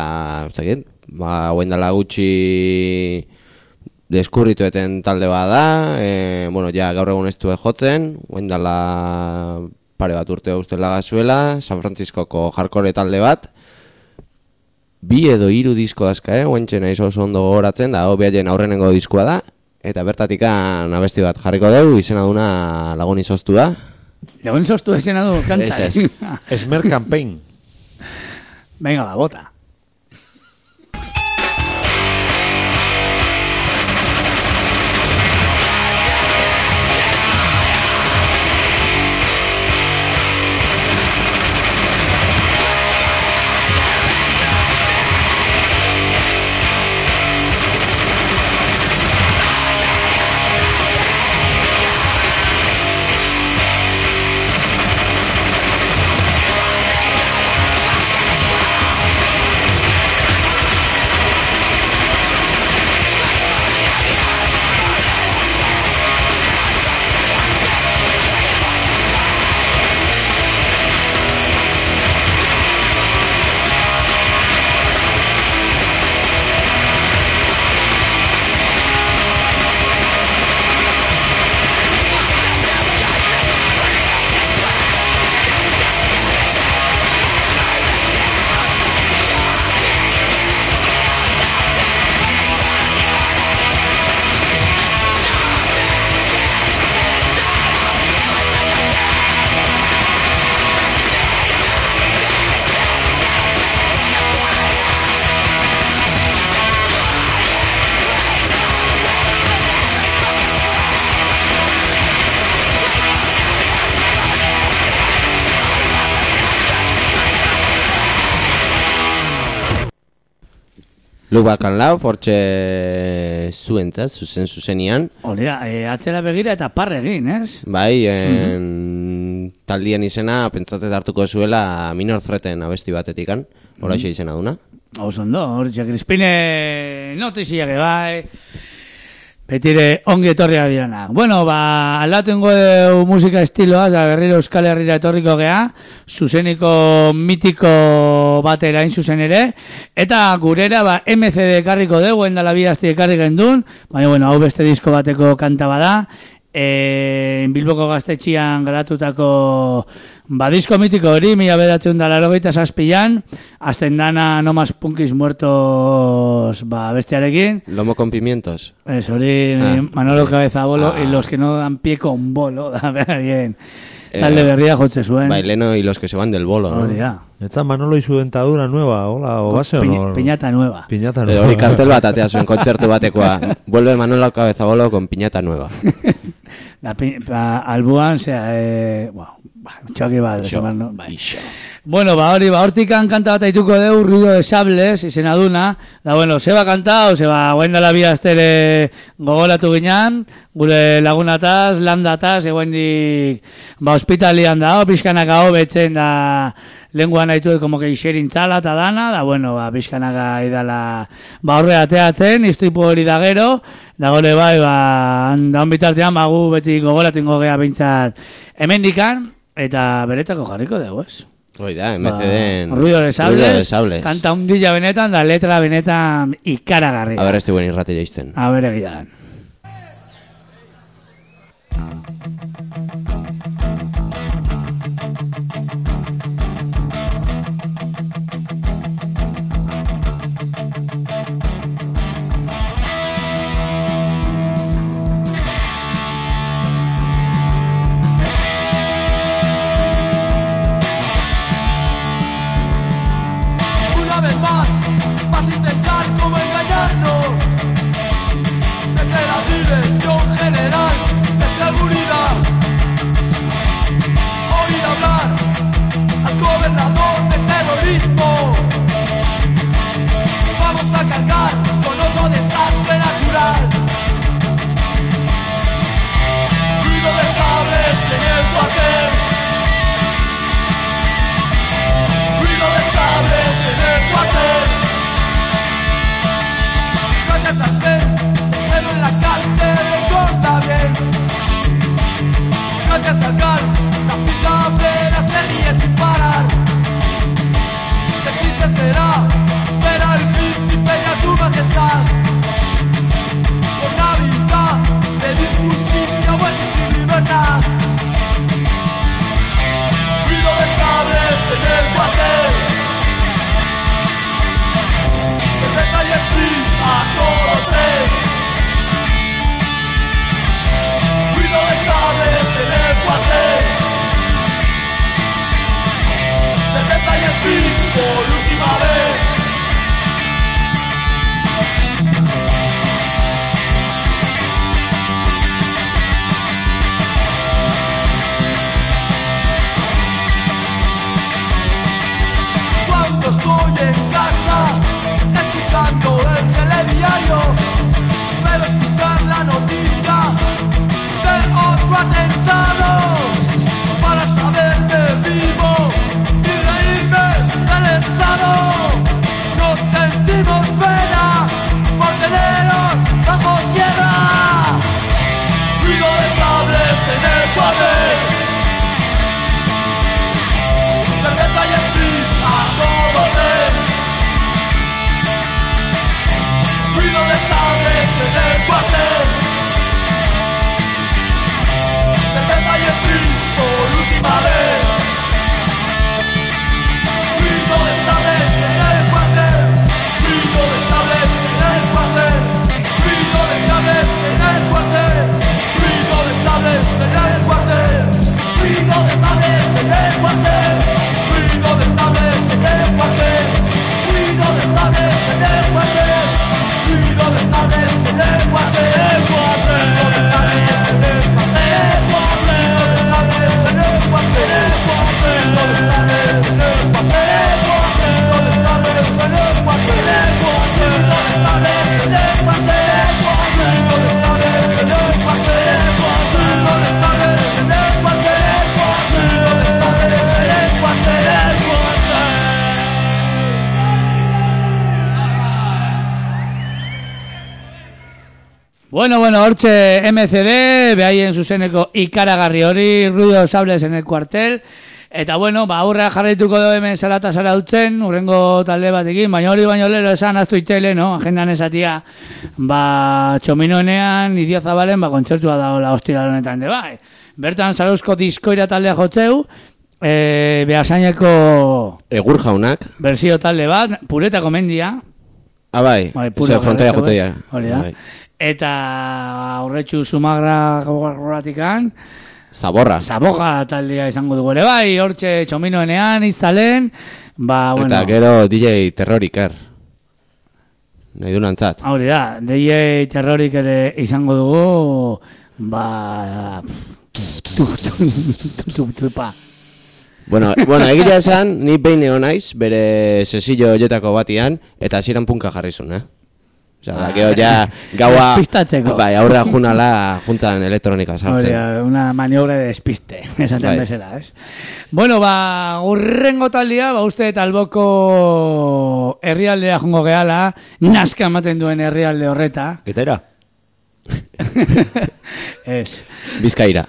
guain dala gutxi deskurritueten talde bat da, gaur egun ez du jotzen, guain dala pare bat urte ustela gazuela, San Franciscoko hardcore talde bat, 2 edo 3 disko dazka, guaintxena izo oso ondo gogoratzen, da, behaien aurrenengo diskoa da, eta bertatikan abesti bat jarriko dugu, izena duna Lagun izoztu da. Lagun izoztu izena du, kanta. Esmer Campaign. Venga, bota. Look Back and Laugh, hortxe zuentzat, zuzenian. Hori da, atzera begira eta parre egin, ez? Bai, taldien izena, pentsatzet hartuko zuela Minor Threaten abesti batetikan, horaxe izena duna. Oso hori Crispine notiziak bai, betire ongi etorriak dirana. Bueno, aldatu ingo musika estiloa, eta berriro Euskal Herrira etorriko gea, zuzeniko mitiko batera hain zuzen ere, eta gurera MCD ekarriko dugu, endala bi asti ekarri gendun, baina hau beste disko bateko kanta bada, Bilboko Gaztetxian garatutako disko mitiko hori, 1987an, azten dana No Más Punkis Muertos bestiarekin. Lomo con pimientos. Ez hori Manolo Cabeza Bolo, y los que no dan pie con bolo, da berrien. Talde berria jotze zuen. Bai, Leno y los que se van del bolo, ¿no? Eta Manolo y su dentadura nueva, hola, o base o no? Piñata nueva. Piñata nueva. Hori kartel bat atea zuen kontzertu batekoa. Vuelve Manolo Cabeza Bolo con piñata nueva. Albuan, txoki bat. Bueno, hortikan kanta bat aituko deu, Ruido de Sables, izena duna. Da, bueno, zeba kantau, guen dela bi astere gogoratu ginean, gure lagunataz, landataz, eguendik, hospitalian da, pixkanak hau betzen da, lenguan haitu como que ixerintzala eta dana, da, bueno, pixkanak idala, horre ateatzen, iztripu hori da gero, da gore bai, daun bitartean, gu beti gogoratu ingo gea bintzat hemendikan, eta beretzako jarriko dugu, ez? Hoi da, MCD-en... Ruido de Sables, kanta hundilla benetan, da letra benetan ikaragarri. A ber, ez duen irrate jaizten. A ber, egidan. Vas a intentar como engañarnos desde la Dirección General de Seguridad. Oír hablar gobernador del terrorismo. Vamos a cargar con otro desastre natural. Ruido de sables en el cuartel. Ruido de sables en el cuartel. Gracias a usted, déjelo en la cárcel, recorda bien. Gracias al GAL, la fila obrera se ríe sin parar. Qué triste será ver al príncipe y a su majestad con habilidad pedir justicia o exigir libertad. Ruido de sables en el cuartel. De Beta y Split a todo tren. Ruido de sables en el cuartel. De Beta y Split por última vez. Cuando estoy en casa escuchando el telediario, espero escuchar la noticia del otro atentado para saberme vivo y reírme del Estado. Nos sentimos pena por teneros bajo tierra. Ruido de sables en el cuartel. De Beta y Split a todo tren. Ruido de sables en el cuartel. De Beta y Split por última vez. Ruido de sables en el cuartel. Ruido de sables en el cuartel. Ruido de sables en el cuartel. Ruido de sables en el cuartel. Ruido de sables en el cuartel. Ruido de sables en el cuartel. Ruido de sables en el cuartel. Ruido de sables en el cuartel. Ruido de sables en el cuartel. Ruido de sables en el cuartel. Ruido de sables en el cuartel. Ruido de sables en el cuartel. Ruido de sables en el cuartel. Ruido de sables en el cuartel. Ruido de sables en el cuartel. Ruido de sables en el cuartel. Bueno, hortxe MCD, behaien zuzeneko ikaragarri hori, ruido sables en el cuartel. Eta bueno, aurrea jarraituko do hemen Zarata zarautzen, urrengo talde batekin, baina hori baino lero esan aztu itxaile, no? Agendan esatia, txominoenean, Idiazabalen, kontzertua daola hostira honetan de bai. Bertan Zarauzko diskoira taldea jotzeu, behasaineko Egur jaunak berzio talde bat, Puretako mendia. Bai, eze frontera joteia. Hori da. Eta aurretxu Sumagra gorratikan Zaborra taldea izango dugu ere bai, hortxe txominoenean izalen, bueno. Eta gero DJ Terroriker nahi du nantzat. Hori da, DJ Terrorik ere izango dugu, Bueno, egia esan, ni behin egon naiz, bere sesillo hoietako batian, eta hasieran punka jarrizun, Osea, gero ja gaua bai, aurrea junala juntzan elektronika sartzen. Hori, una maniobra de despiste, esaten bezala, Bueno, urrengo taldea, uste Alboko herrialdea jongo gehala, naska ematen duen herrialde horreta. Eta era? Ez. Bizkaira.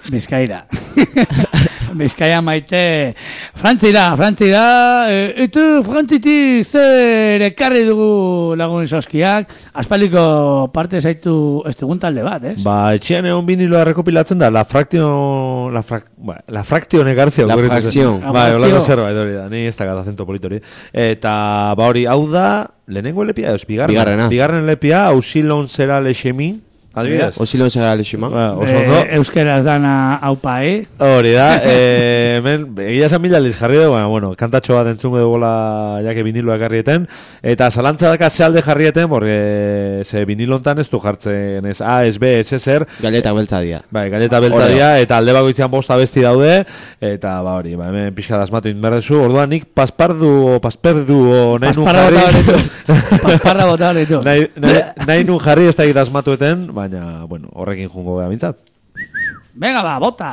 Bizkaia maite Frantzira eta Frantzitik zer ekarri dugu lagun soskiak. Aspaldiko parte zaitu ez dugun talde bat, etxean egon biniloa rekopilatzen da La Fracción egartzio. La Fracción. Olako zerbait hori da, ni ez dakat acento polito hori. Eta hori, hau da lehenengo lepia, bigarren lepia, Ausilon zera lexemi, adibidez. Osilon segalixima. Oso ondo. Euskeraz dana aupai. Hori da, hemen, egia esan mila aldiz jarri dugu, bueno, kantatxo bat entzungo dugola jake viniloak jarrieten, eta zalantza daka zealde jarrieten, porque ze vinilontan ez du jartzen, ez A, ez B, ez ezer. Galeta beltza dia. Bai, galeta beltza dia, eta alde bakoitzean bosta besti daude, eta ba hori, ba, hemen pixka dasmatu inberdezu, orduan nik pasperdu nahi nun jarri. Pasparra bota horitu. Nahi nun jarri ez da asmatueten, baina, bueno, horrekin jungo gara bintzat. Venga, ba, bota!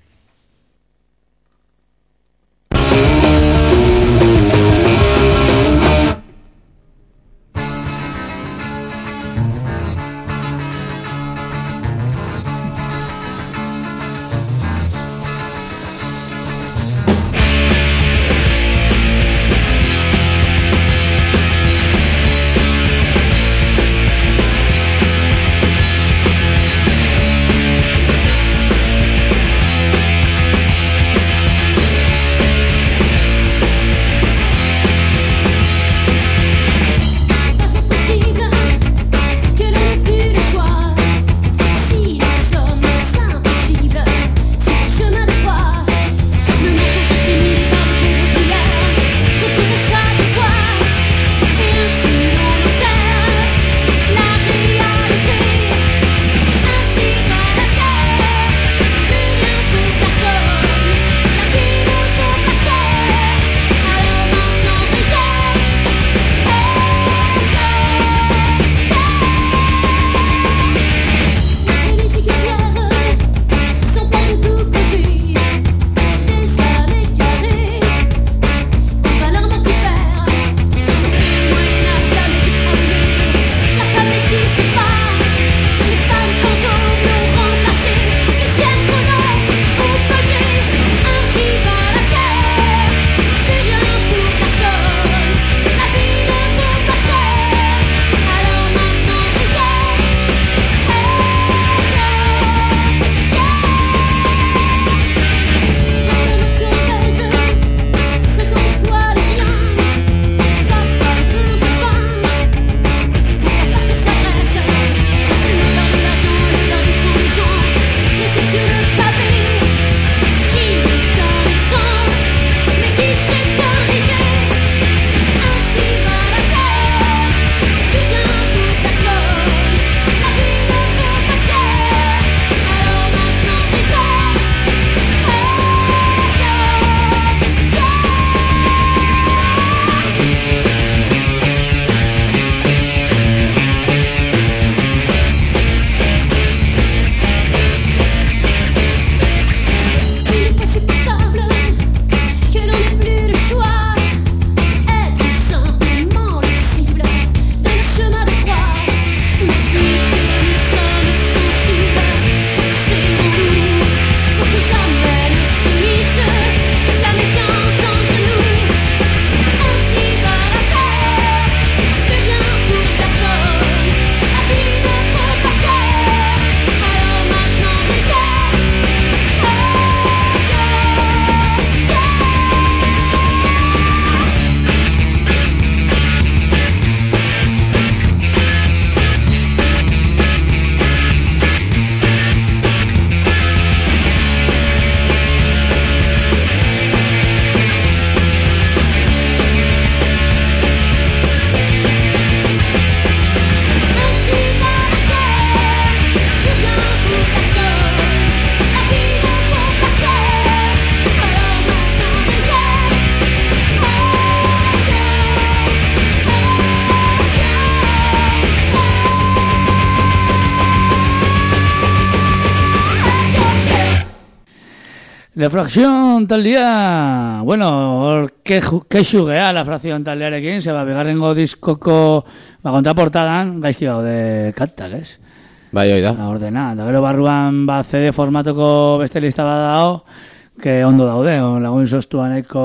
La fracción taldea, bueno, kexu geha la fracción taldearekin, zeba, bigarrengo diskoko, ba, kontraportadan, gaizki gaude kantak, ez? Bai, hoi da. Ordena, da gero barruan, ba, CD formatoko beste lista bat dao, que ondo daude, lagun sostuaneko...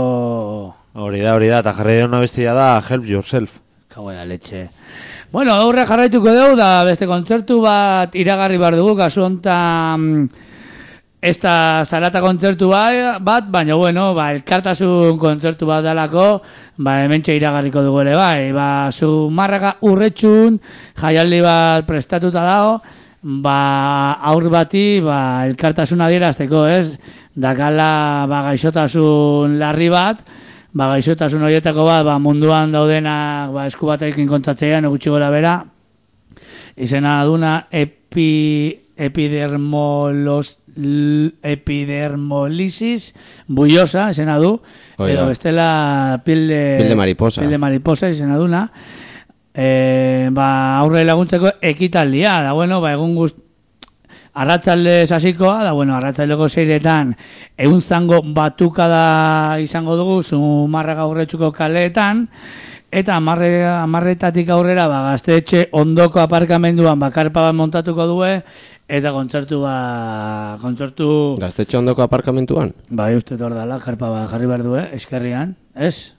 Hori da, eta jarri una bestia da Help Yourself. Kago da leche. Bueno, aurre jarraituko dugu, da beste kontzertu bat iragarri bar dugu, kasu hontan... Esta salata kontzertu bat, baina bueno, ba, elkartasun kontzertu bat dalako, ba, hementxe iragarriko dugu ere bai, ba, Zumarraga Urretxun jaialdi bat prestatuta dago, aur bati elkartasuna adierazteko, ez? Dakala gaixotasun larri bat, gaixotasun horietako bat munduan daudenak esku batekin kontatzean gutxi gora bera, izena duna epidermolisis bullosa, izena du, edo bestela piel de mariposa izena duna, aurre laguntzeko ekitaldia, da bueno, egun arratzalde hasikoa, da bueno, arratzaldeko 6etan ehunzango batukada izango dugu Zumarraga Aurretxuko kaleetan, eta 10:00 aurrera Gaztetxe ondoko aparkamenduan karpa bat montatuko due, eta kontzertu Gaztetxe ondoko aparkamentuan? Bai, uste hor dala, karpa bat jarri behar du, eskerrian, ez?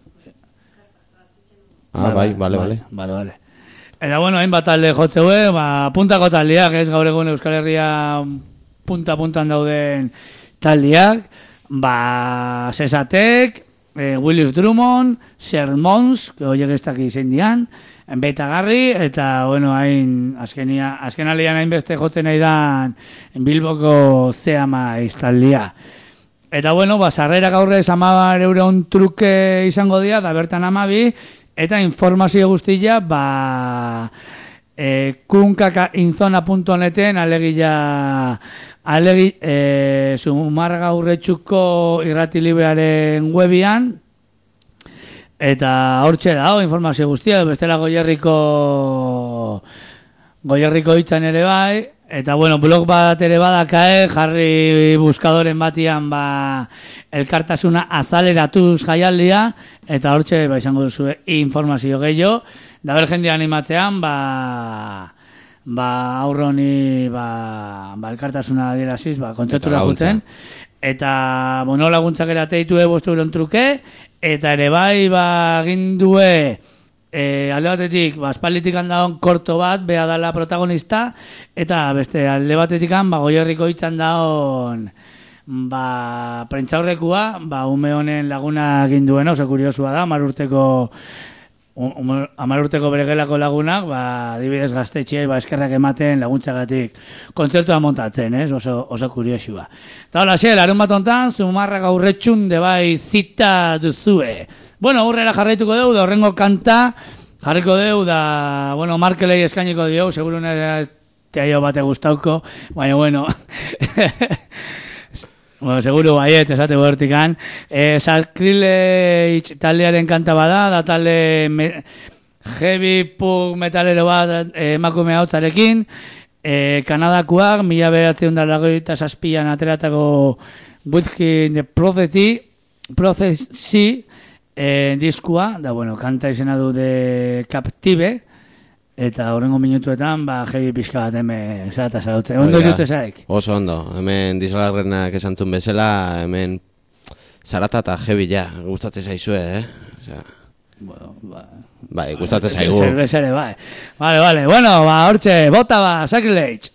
Bai, bale. Eta bueno, hainbat talde jotzeue, puntako taldeak, ez gaur egun Euskal Herria punta-puntan dauden taldeak, Sesatek, Willis Drummond, Sermons, horiek ez daki zein dian, Betagarri, eta bueno, azken alian hainbeste jotzen nahi da Bilboko Zeama iztaldia. Eta bueno, sarrera gaurre 10 € truke izango dira, da bertan 12, eta informazio guztia kunkakainzona.neten Zumarraga Aurretxuko irrati librearen webian, eta hortxe da, informazio guztia, bestela Goierriko hitzan ere bai, eta bueno, blog bat ere badakae, jarri buskadoren batian elkartasuna azaleratuz jaialdia, eta hortxe izango duzu informazio gehiago, da ber jendea animatzean, aurroni elkartasuna adieraziz, kontzertura jutzen, eta bueno, laguntzak erateitu 5 € truke, eta ere bai gindue alde batetik, aspalditik handaon korto bat, beha dala protagonista, eta beste alde batetik Goierriko hitzan daon prentxaurrekua, ume honen laguna ginduen, oso kuriosua da, 10 urteko beregelako lagunak, adibidez Gaztetxeai eskerrak ematen laguntzagatik kontzertua montatzen, oso kuriosua. Eta hola, larun bat ontan, Zumarraga Aurretxun bai zita duzue. Bueno, aurrera jarraituko dugu, da horrengo kanta jarriko dugu, da, bueno, Markelei eskainiko dugu, seguru nire teaio bate gustauko, baina, bueno, bueno, seguru baiet, esate bortikan. Sacrilege taldearen kanta bada, da talde heavy punk metalero bat emakume hautzarekin, Kanadakoak, 1987an ateratako Within the Prophecy diskua, da, bueno, kanta izena du de Captive, eta horrengo minutuetan, heavy pixka bat hemen zarata zarautzen. Ondo jute zaik? Oso ondo, hemen Dizolarrenak esantzun bezala, hemen zarata eta heavy gustatzen zaizue, Bai, gustatzen zaigu. Zerbezere, bai. Vale, bueno, hortxe, bota Sacrilege.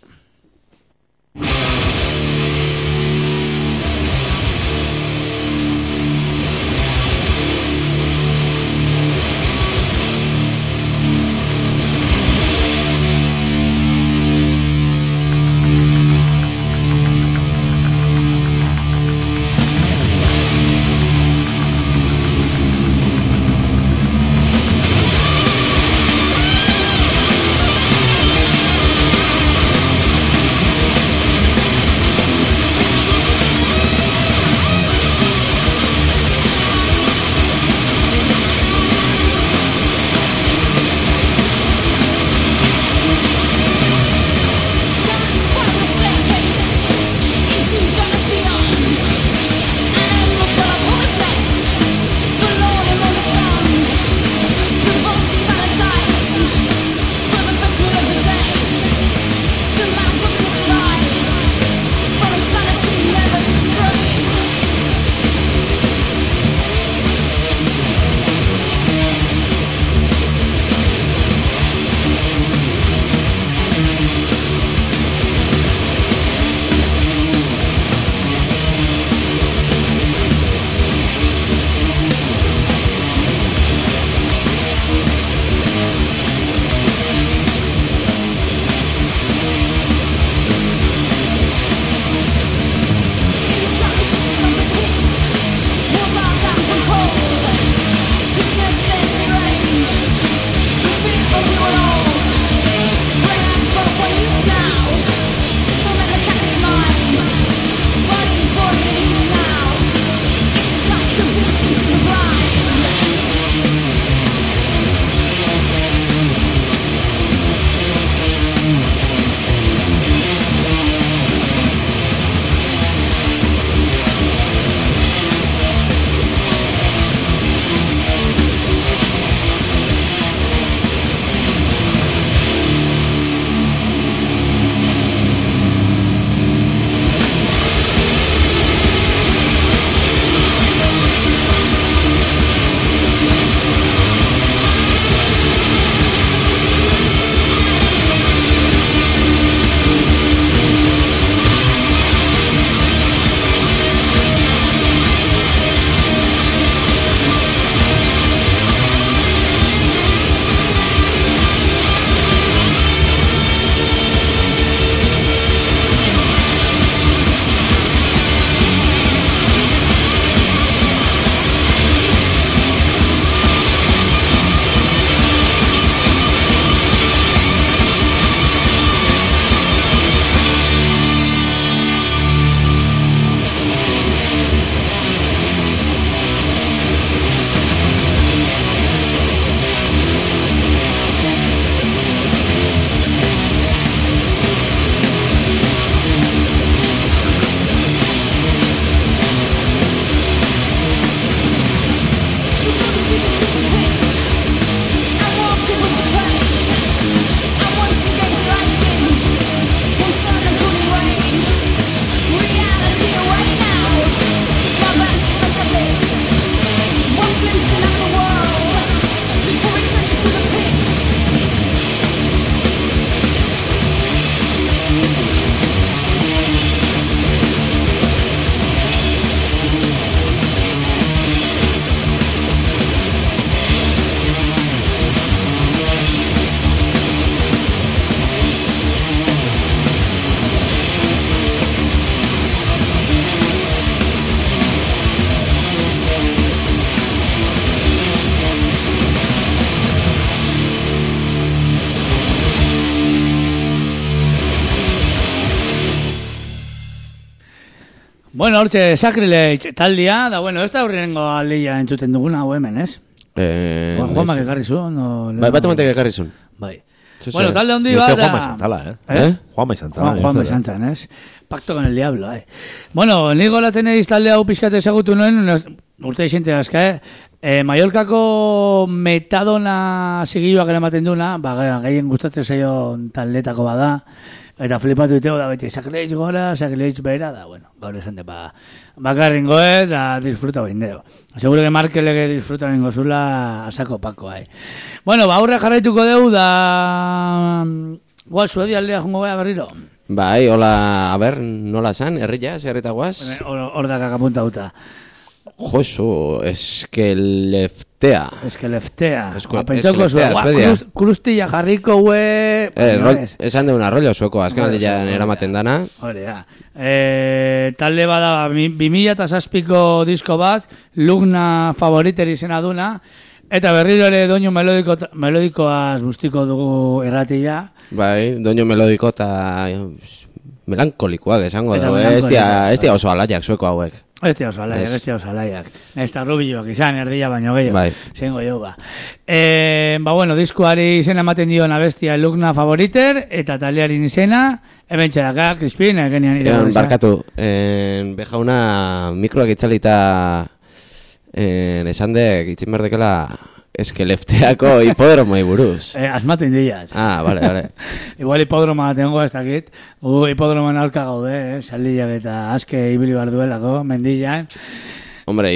Bueno, hortxe, Sacrilege taldia, da bueno, ez da horrengo aldia entzuten duguna, hau hemen, ez? Juanmak ekarri zuen, o... Bat ematek ekarri zuen. Bai. Bueno, talde hondi bat da... Juanma izan zala, Juanma izan zala. Juanma izan zan, ez? Pacto con el diablo, Bueno, ni golatzen ediz talde hau pixkat ezagutu nuen, urte izente dazka, Mallorcako metadona sigilloak eramaten duna, gehien gustatzen zaio taldetako bada, eta flipatu diteo da beti, Sacrilege gora, Sacrilege behera, da, bueno, gaur esan de bakarrin goe, da disfruta bindeo. Seguro que Markelege disfruta bingo zula asako pako, Bueno, aurre jarraituko deu, da... Gual, Suedia aldea jungo bea berriro. Bai, hola, a ber, nola zan, herria, zerreta guaz? Hor da kakapunta uta. Josu, eskeleftea. Eskeleftea. Pentsoko zuen, krustilla jarriko hue... Esan de un arroyo sueko, azken aldian eramaten dana. Horea. Talde bada, 2007ko disko bat, Lugna Favoriter izena duna, eta berriro ere doinu melodikoaz bustiko dugu erratia. Bai, doinu melodiko eta melankolikoak esango dugu. Ez dia oso alaiak sueko hauek. Ez dia oso alaiak. Ez da rubilloak izan, erdia baino gehiago. Zengo jo ba. Bueno, diskoari izena ematen dio abestia Lugna Favoriter, eta taldearin izena, hemen txedaka, Crispin, genian ire. Barkatu, bejauna mikroak itzalita esan dek, itzin berdekela... Eskelefteako hipodromoi buruz. Asmaten diat. Vale. Igual hipodroma tengo ez dakit. Hipodroman aurka gaude, saldiak eta aske ibili bar duelako, mendilan. Hombre,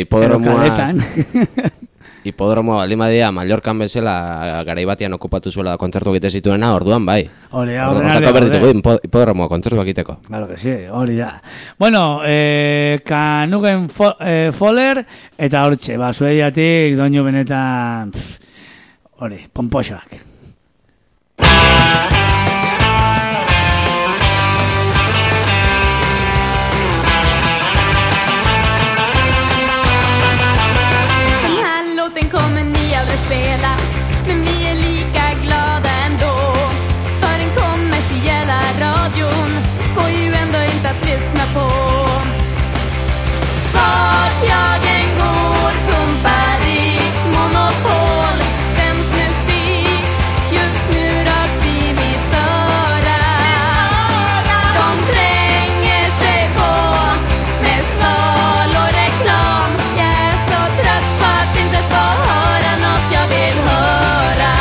hipodromoa baldin badia Mallorcan bezala garaibatian okupatu zuela kontzertu egite zituena, orduan bai. Horretako berditugu hipodromoa kontzertu egiteko. Claro que sí, hori da. Bueno, Kanugen Foller eta hortxe, Suediatik doinu benetan hori, pompoxoak. Kommer ni aldrig spela, men vi är lika glada ändå. För den kommersiella radion går ju ändå inte att lyssna på. Vart jag än går pumpar Riks Monopol sämst musik just nu rakt i mitt öra. De tränger sig på med skval och reklam. Jag är så trött på att inte få höra något jag vill höra.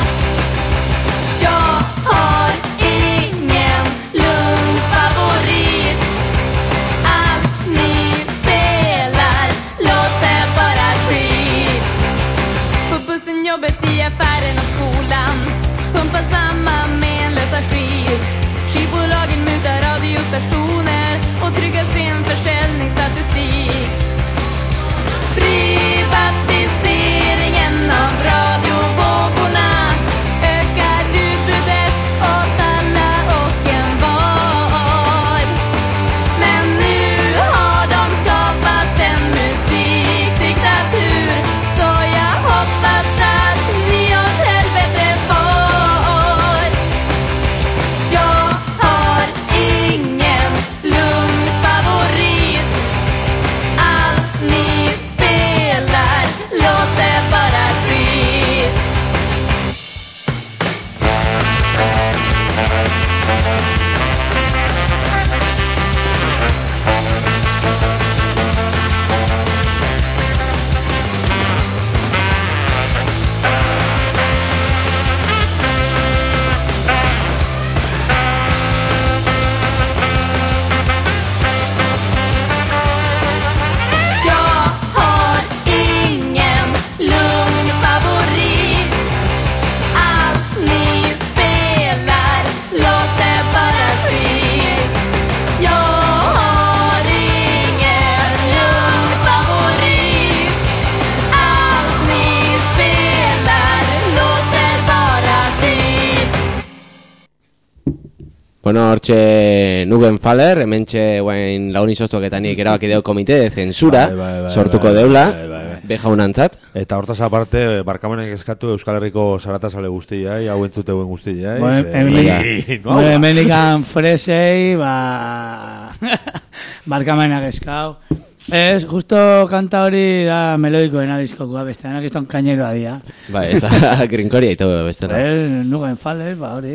Jag har ingen lugn favorit. Allt ni spelar låter bara skit. På bussen, jobbet, i affären och skolan pumpar samma menlösa skit. Skivbolagen mutar radiostationer och tryggar sin försäljningsstatistik. Privatiseringen av radiovågorna ökar utbudet åt alla och en var. Men nu har de skapat en musikdiktatur, så jag hoppas att ni åt helvete får. Jag har ingen lugn favorit. Allt ni spelar låter bara skit. Jag har ingen lugn favorit. Allt ni spelar låter bara skit. Jag har ingen lugn favorit. Allt ni spelar låter bara skit. Bueno, hortxe Nugen Faller, hementxe guain launi soztuak eta nik erabaki deu komite de zensura sortuko deula, bejaunantzat. Eta hortaz aparte, barkamenek eskatu Euskal Herriko zaratasale guztia, hau entzuteuen guztia. Hemenikan fresei, barkamena gezkau. Ez, justo kanta hori da melodikoena diskokoa, beste, anak izton kaineroa dia. Ba, ez da grinkoria ito bestera. Nugen fale,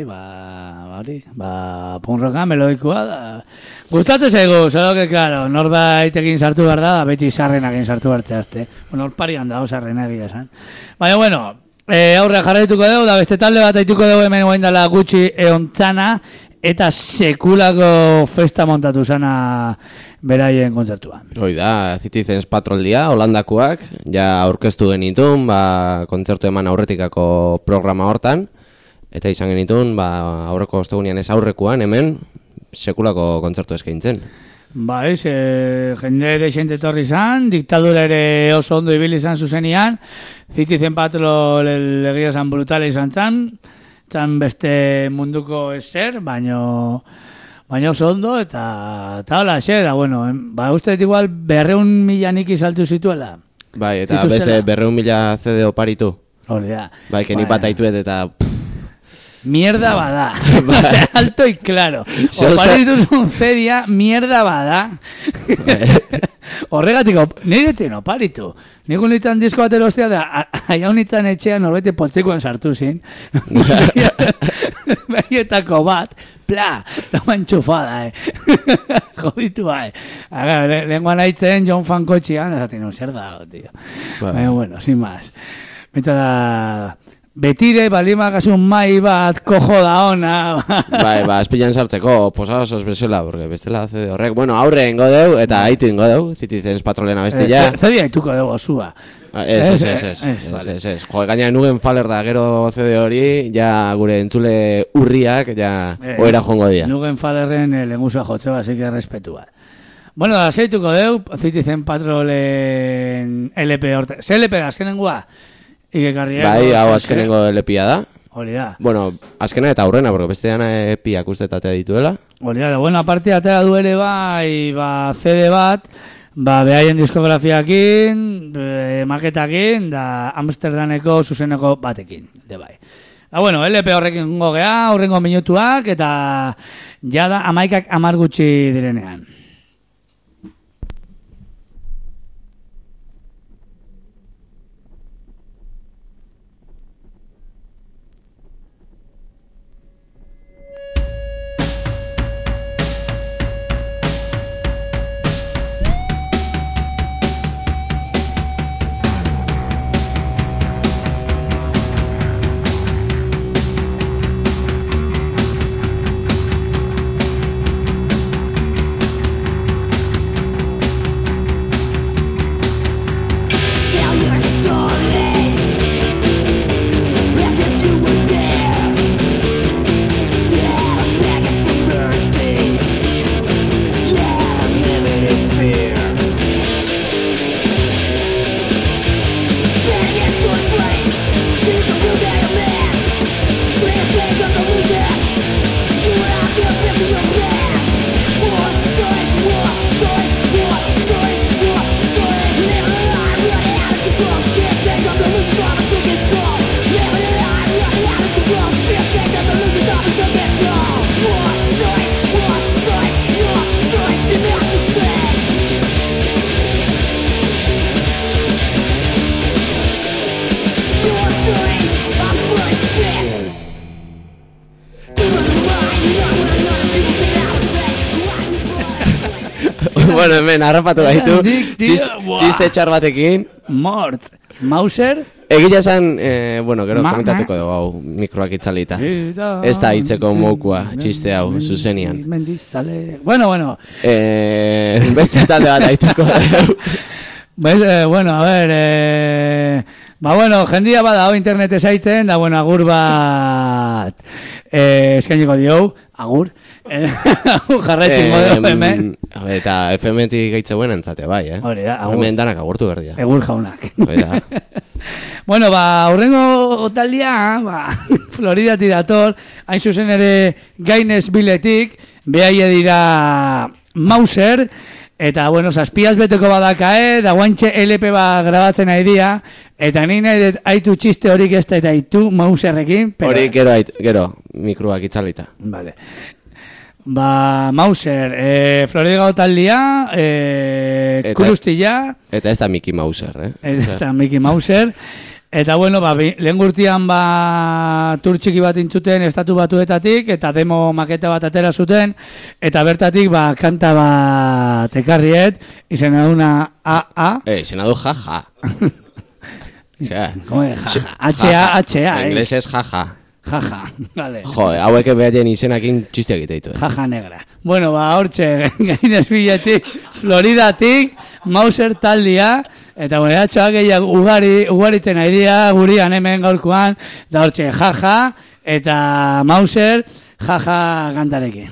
punroka melodikoa da. Gustatu zaigu, solo que, claro, norbait egin sartu behar da, beti sarrenak egin sartu bertzeazte. Bueno, horparian dago sarrenak egia esan. Baina, bueno, aurre jarraituko dugu, da beste talde bat aituko dugu hemen guain dela gutxi eontzana, eta sekulako festa montatu zana beraien kontzertuan. Hoi da, Citizens Patrol dia, Holandakoak, ja aurkeztu genitun, kontzertu eman aurretikako programa hortan, eta izan genitun, aurreko ostegunean ez aurrekoan, hemen, sekulako kontzertu eskaintzen. Ba, jende deixente etorri izan, diktadura ere oso ondo ibili izan zuzenian, Citizen Patrol egia zan brutale izan zan beste munduko ezer, baina oso ondo, eta hola, xera, bueno, uste igual 200.000 nik izaltu zituela. Bai, eta beste 200.000 CD oparitu. Hori da. Bai, kenik bat aituet eta... Mierda bada. Alto y claro. Oparitu un CD, mierda bada. Horregatik, nire etzen oparitu. Nik unitzen disko bat erostea da, aia unitzen etxean norbete potzikoan sartu zin. Behietako bat, pla, dama enchufada, joditu, lenguan haitzen John Fankotxian, esaten, zer dago, tío. Baina, bueno, sin más. Meta da... Betire, balimakasun mai bat, kojo da ona. Bai, espilan sartzeko, posados bezala, porque bestela CD horrek. Bueno, aurre ingo deu, eta haitu ingo deu, Citizens Patrolena bestila. CD haituko deu osua. Ez. Jo, gaina nugen faler da, gero CD hori, ja gure entzule urriak, ja oera jongo dira. Nugen falerren lengusua jotxo, así que respetua. Bueno, aseituko deu, Citizen Patrolen LP horte. LP da, azkenengua? Bai, hau azkenengo LP-a da. Hori da. Bueno, azkena eta aurrena, porque beste dana EP-ak uste tatea dituela. Hori da, bueno, aparte atea du ere bai, CD bat, behaien diskografiakin, maketakin, da Amsterdameko zuzeneko batekin, de bai. Bueno, LP horrekin gogea, horrengo minutuak, eta jada 11 gutxi direnean. Bueno, hemen, harrapatu gaitu, txiste txar batekin. Mort, Mauser. Egia esan, bueno, gero komentatuko dugu, hau, mikroak itzalita. Ez da hitzeko mokua, txiste hau, zuzenian. Bueno. Beste talde bat aituko dugu. Bueno, a ver, bueno, jendia bada hau internetez aitzen, da, bueno, agur bat eskainiko diou, agur. Jarraitzen godo hemen. Eta FM-etik gaitzeuen entzate bai, Hori da, agur. Hemen danak agurtu berdia. Egur jaunak. Hori da. Bueno, aurrengo taldia, Floridati dator, hain zuzen ere Gaines biletik, behaie dira Mauser, eta, bueno, zazpiaz beteko badakae, da guantxe LP grabatzen nahi dia, eta nahi haitu txiste horik ez da eta haitu Mauserrekin. Horik gero, mikroak itzalita. Vale. Mauser, Florida taldia, Krustia. Eta ez da Mickey Mauser, Ez da Mickey Mauser. Eta bueno, lehen gurtian tur txiki bat intzuten estatu batuetatik, eta demo maketa bat atera zuten, eta bertatik kanta bat ekarriet, izena duna A. Izena du jaja. H-A. Inglés es jaja. Jaja, vale. Hauek behaien izenakin txisteak iteitu. Jaja negra. Bueno, hortxe, gainez biletik, Floridatik, Mauser taldia, eta bueno, atxoak gehiago ugaritzen ari dira, gurian hemen gaurkoan, da hortxe, jaja, eta Mauser, jaja kantarekin.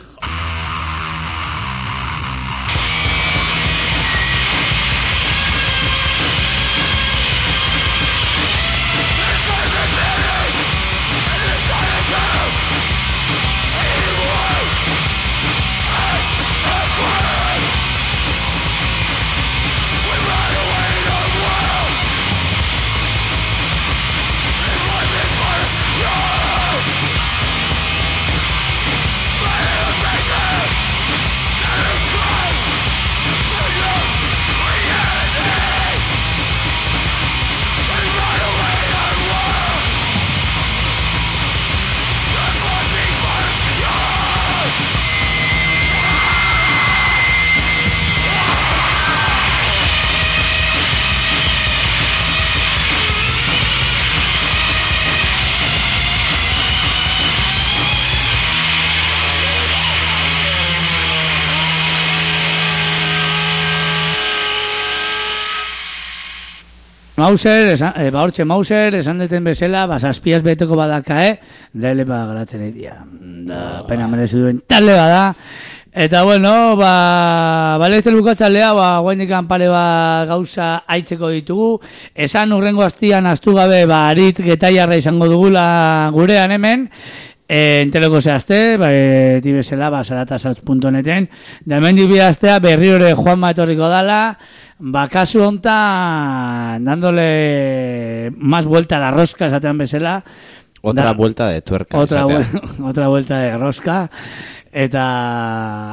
Mauser, esan deten bezala, zazpiaz beteko badaka, dele garatzen egitea. Pena merezu duen talde bada. Eta bueno, lehizten bukatzalea, guaindikan pare gauza aitzeko ditugu. Esan urrengo astian astu gabe, aritz getaiarra izango dugula gurean hemen. Enteleko zehazte, tibezela, zaratasartz.neten. Da hemen dibidaztea, berri hori Juanma etorriko dala. Kasu hontan, dándole más vuelta a la rosca, esatean bezala. Otra vuelta de tuerca. Otra vuelta de rosca. Eta...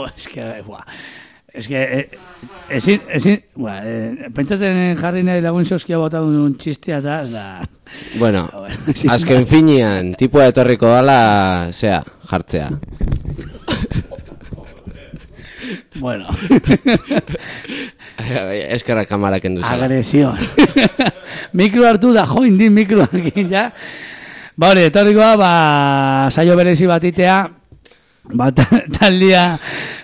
pentsatzen jarri nahi lagun soskia bota un txistia eta... Bueno, azken finean, tipua etorriko dala, jartzea. Bueno. Eskerra kamara kendu zela. Agresión. Mikro hartu da, indin mikro harkin, ja. Hori, etorrikoa, saio berezi batitea, taldia,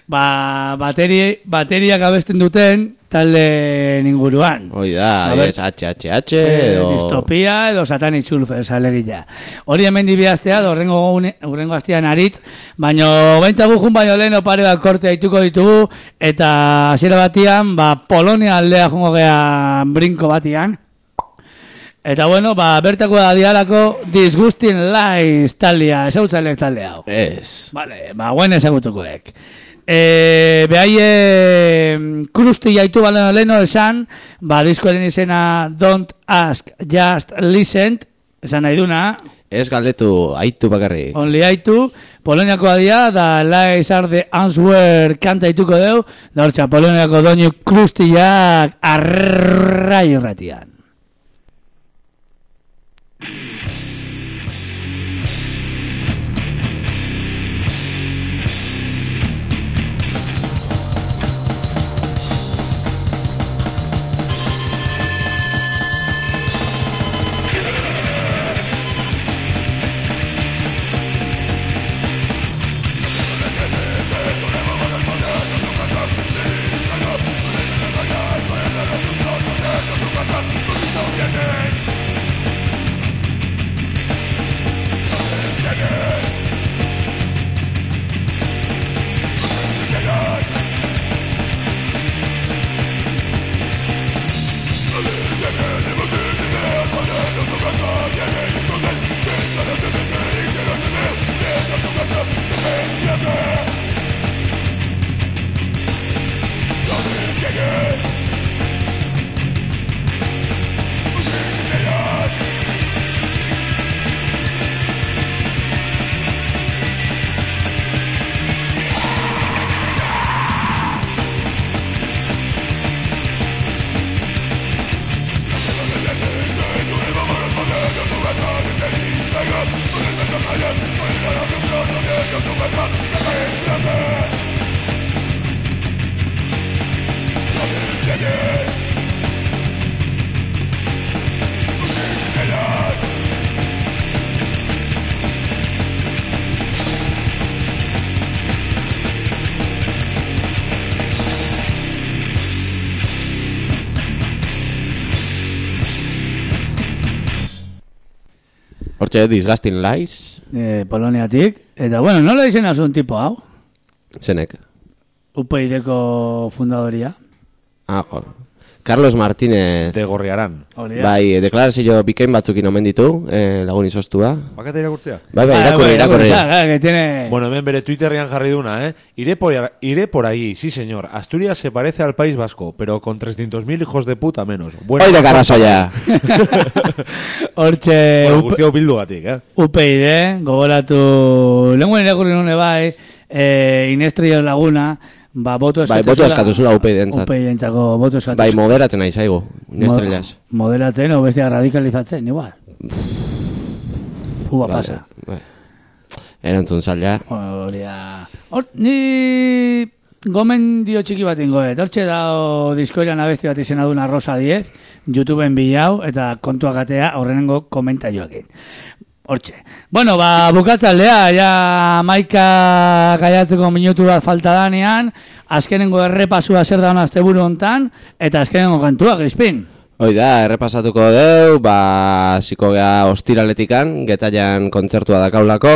bateriak abesten duten, talde inguruan. Hoi da, ez HHH edo... Distopia edo Satanic Sulfur, salegila. Hori hemen dibidaztea, urrengo astean aritz, baina bentsagu jun baino lehen pare bat korte haituko ditugu, eta hasiera batian, Polonia aldea jungo gea brinko batian. Eta bueno, bertako da dialako Disgusting Lies taldea, ezagutzalek taldea hau. Ez. Vale, guen ezagutukoek. Behaie Krusti jaitu balen leheno esan, diskoaren izena Don't Ask, Just Listen, esan nahi duna. Ez galdetu, aitu bakarri. Only aitu, Poloniakoa dia, da Lies Are The Answer kanta aituko deu, da hortza, Poloniako doinu Krusti jak arrai horretian. Hortxe, Disgusting Lies. Poloniatik. Eta, bueno, nola izena zuen tipo hau? Zenek. UPyD-ko fundadoria. Jo. Carlos Martínez. De Gorriaran. Bai, deklarazio bikain batzukin omen ditu, lagun izostua. Bakate irakurtzea? Bai, irakurri. Bueno, hemen bere Twitterrean jarri duna, Iré por ahí, sí señor. Asturias se parece al País Vasco, pero con 300.000 hijos de puta menos. Hoi de garrasoia. Hortxe... Guztio bildu batik, UPyD, gogoratu... Lenguen irakurri nune bai, Inestrio Laguna... boto eskatu zula UPyD-entzat. UPyD-entzako boto eskatu zula. Bai, moderatzen nahi zaigu, Inestrellas. Moderatzen, o bestia radikalizatzen, igual. Pasa. Erantzun zaila. Ni gomendio txiki bat ingoet. Hortxe dao diskoiran abesti bat izena duna Rosa 10, YouTubeen bilau, eta kontuak atea horrenengo komentaioekin. Hortxe. Bueno, bukatzaldea, ja maika gaiatzeko minutu bat falta danean, azkenengo errepasua zer da asteburu hontan, eta azkenengo kantua, Crispin. Hoi da, errepasatuko deu, ziko gea ostiraletikan, Getaian kontzertua dakaulako,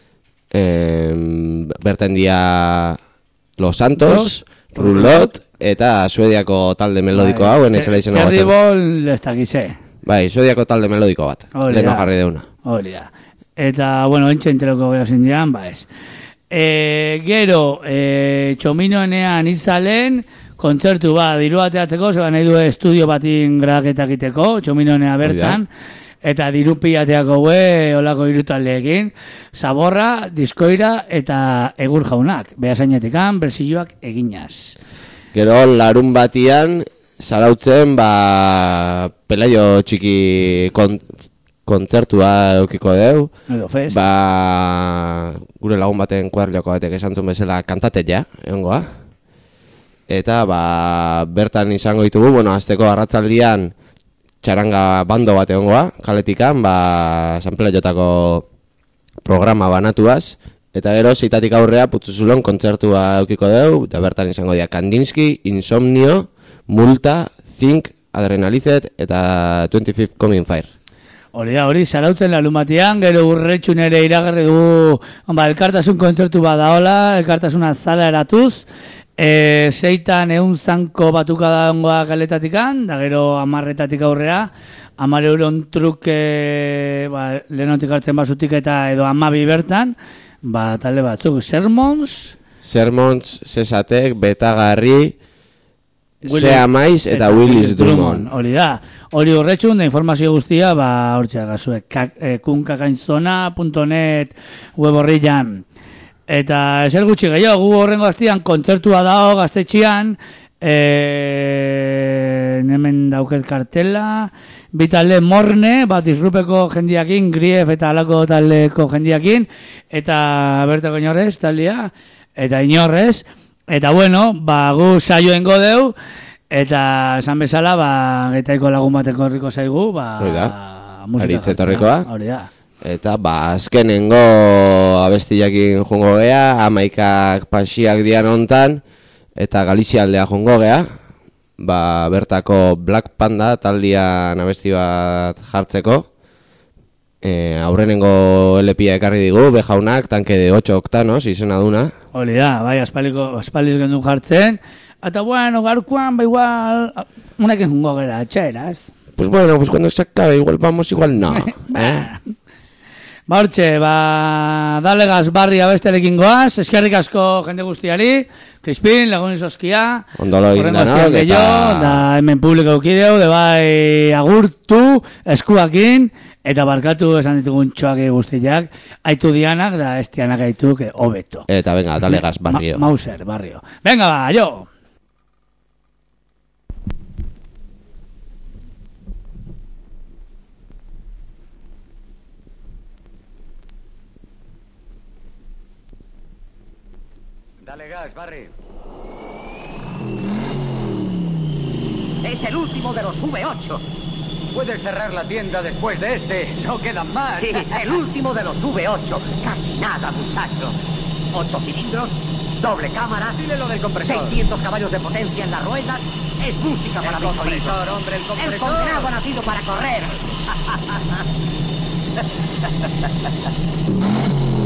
berten dia Los Santos, Rulot, eta Suediako talde melodiko hau, enezela izena batzen. Terrible, ez dakize. Bai, Suediako talde melodiko bat, leheno jarri deuna. Hori da. Eta, bueno, entxe enteroko geha zindian, ez. Gero, txominoenean izalen, kontzertu diru bateatzeko, zeba nahi du estudio batin grabaketak iteko, txominoenea bertan, eta diru pilateako olako irutaldeekin, Zaborra, Diskoira eta Egur Jaunak, behasainetikan, bersioak eginaz. Gero, larun batian, zarautzen, Pelaio txiki kontzertua eukiko deu. Gure lagun baten kuadriloko batek esantzun bezala kantatea, egongoa. Eta bertan izango ditugu, azteko arratzaldian txaranga bando bat egongoa, kaletikan, Sanpelaiotako programa banatuaz. Eta gero, zitatik aurrea, Putzuzulon kontzertua eukiko deu, eta bertan izango dira Kandinsky, Insomnio, Multa, Think, Adrenalized eta 25 Coming Fire. Hori, zarautzen larumatian, gero urretxun ere iragarri dugu, elkartasun kontzertu badaola, elkartasuna zala eratuz, zeitan zanko batuka dagoa galetatikan, da gero 10 aurrea, 10 euron truke lehenotik hartzen basutik eta edo 12 bertan, talde batzuk, Sermons, Zesatek, Betagarri, Sea Maiz eta Willis Drummond. Hori da, hori horretxun, da informazio guztia, hortxe agazue, kunkakainzona.net web horrian. Eta eser gutxi gehiago, gu horrengo aztian, kontzertua dago gaztetxian, hemen dauket kartela, bi talde Morne, Disrupeko jendiakin, Grief eta alako taldeko jendiakin, eta bertako inorrez, taldea, eta inorrez, eta bueno, gu saioen godeu, eta esan bezala, Getaiko lagun bateko horriko zaigu, Aritz etorrikoa. Hori da. Eta azkenengo abestiakin jongo gea, 11 pasiak dian hontan, eta Galizia aldea jongo gea, bertako Black Panda taldian abesti bat jartzeko. Aurrenengo LPa ekarri digu, Bejaunak, tanke de 8 oktanos, izena duna. Hori da, aspaliz gendun jartzen. Eta bueno, gaurkoan, igual, unekin jungo gera, txeraz. Pues bueno, cuando se acabe, igual vamos, igual no. Hortxe, dalegaz barri abesterekin goaz, eskerrik asko jende guztiari, Crispin, lagun izoskia, ondolo indanak, da hemen publiko eukideu, de bai agurtu, eskuakin, eta barkatu esan ditugun txoak guztiak, aitu dianak, da estianak aitu, hobeto. Eta venga, dalegaz barrio. Mauser, barrio. Venga, jo! Dale gas, Barry. Es el último de los V8. Puedes cerrar la tienda después de este. No quedan más. Sí, el último de los V8. Casi nada, muchacho. 8 cilindros, doble cámara. Dile lo del compresor. 600 caballos de potencia en las ruedas. Es música para mis oídos. Hombre, el compresor. El condenado ha nacido para correr.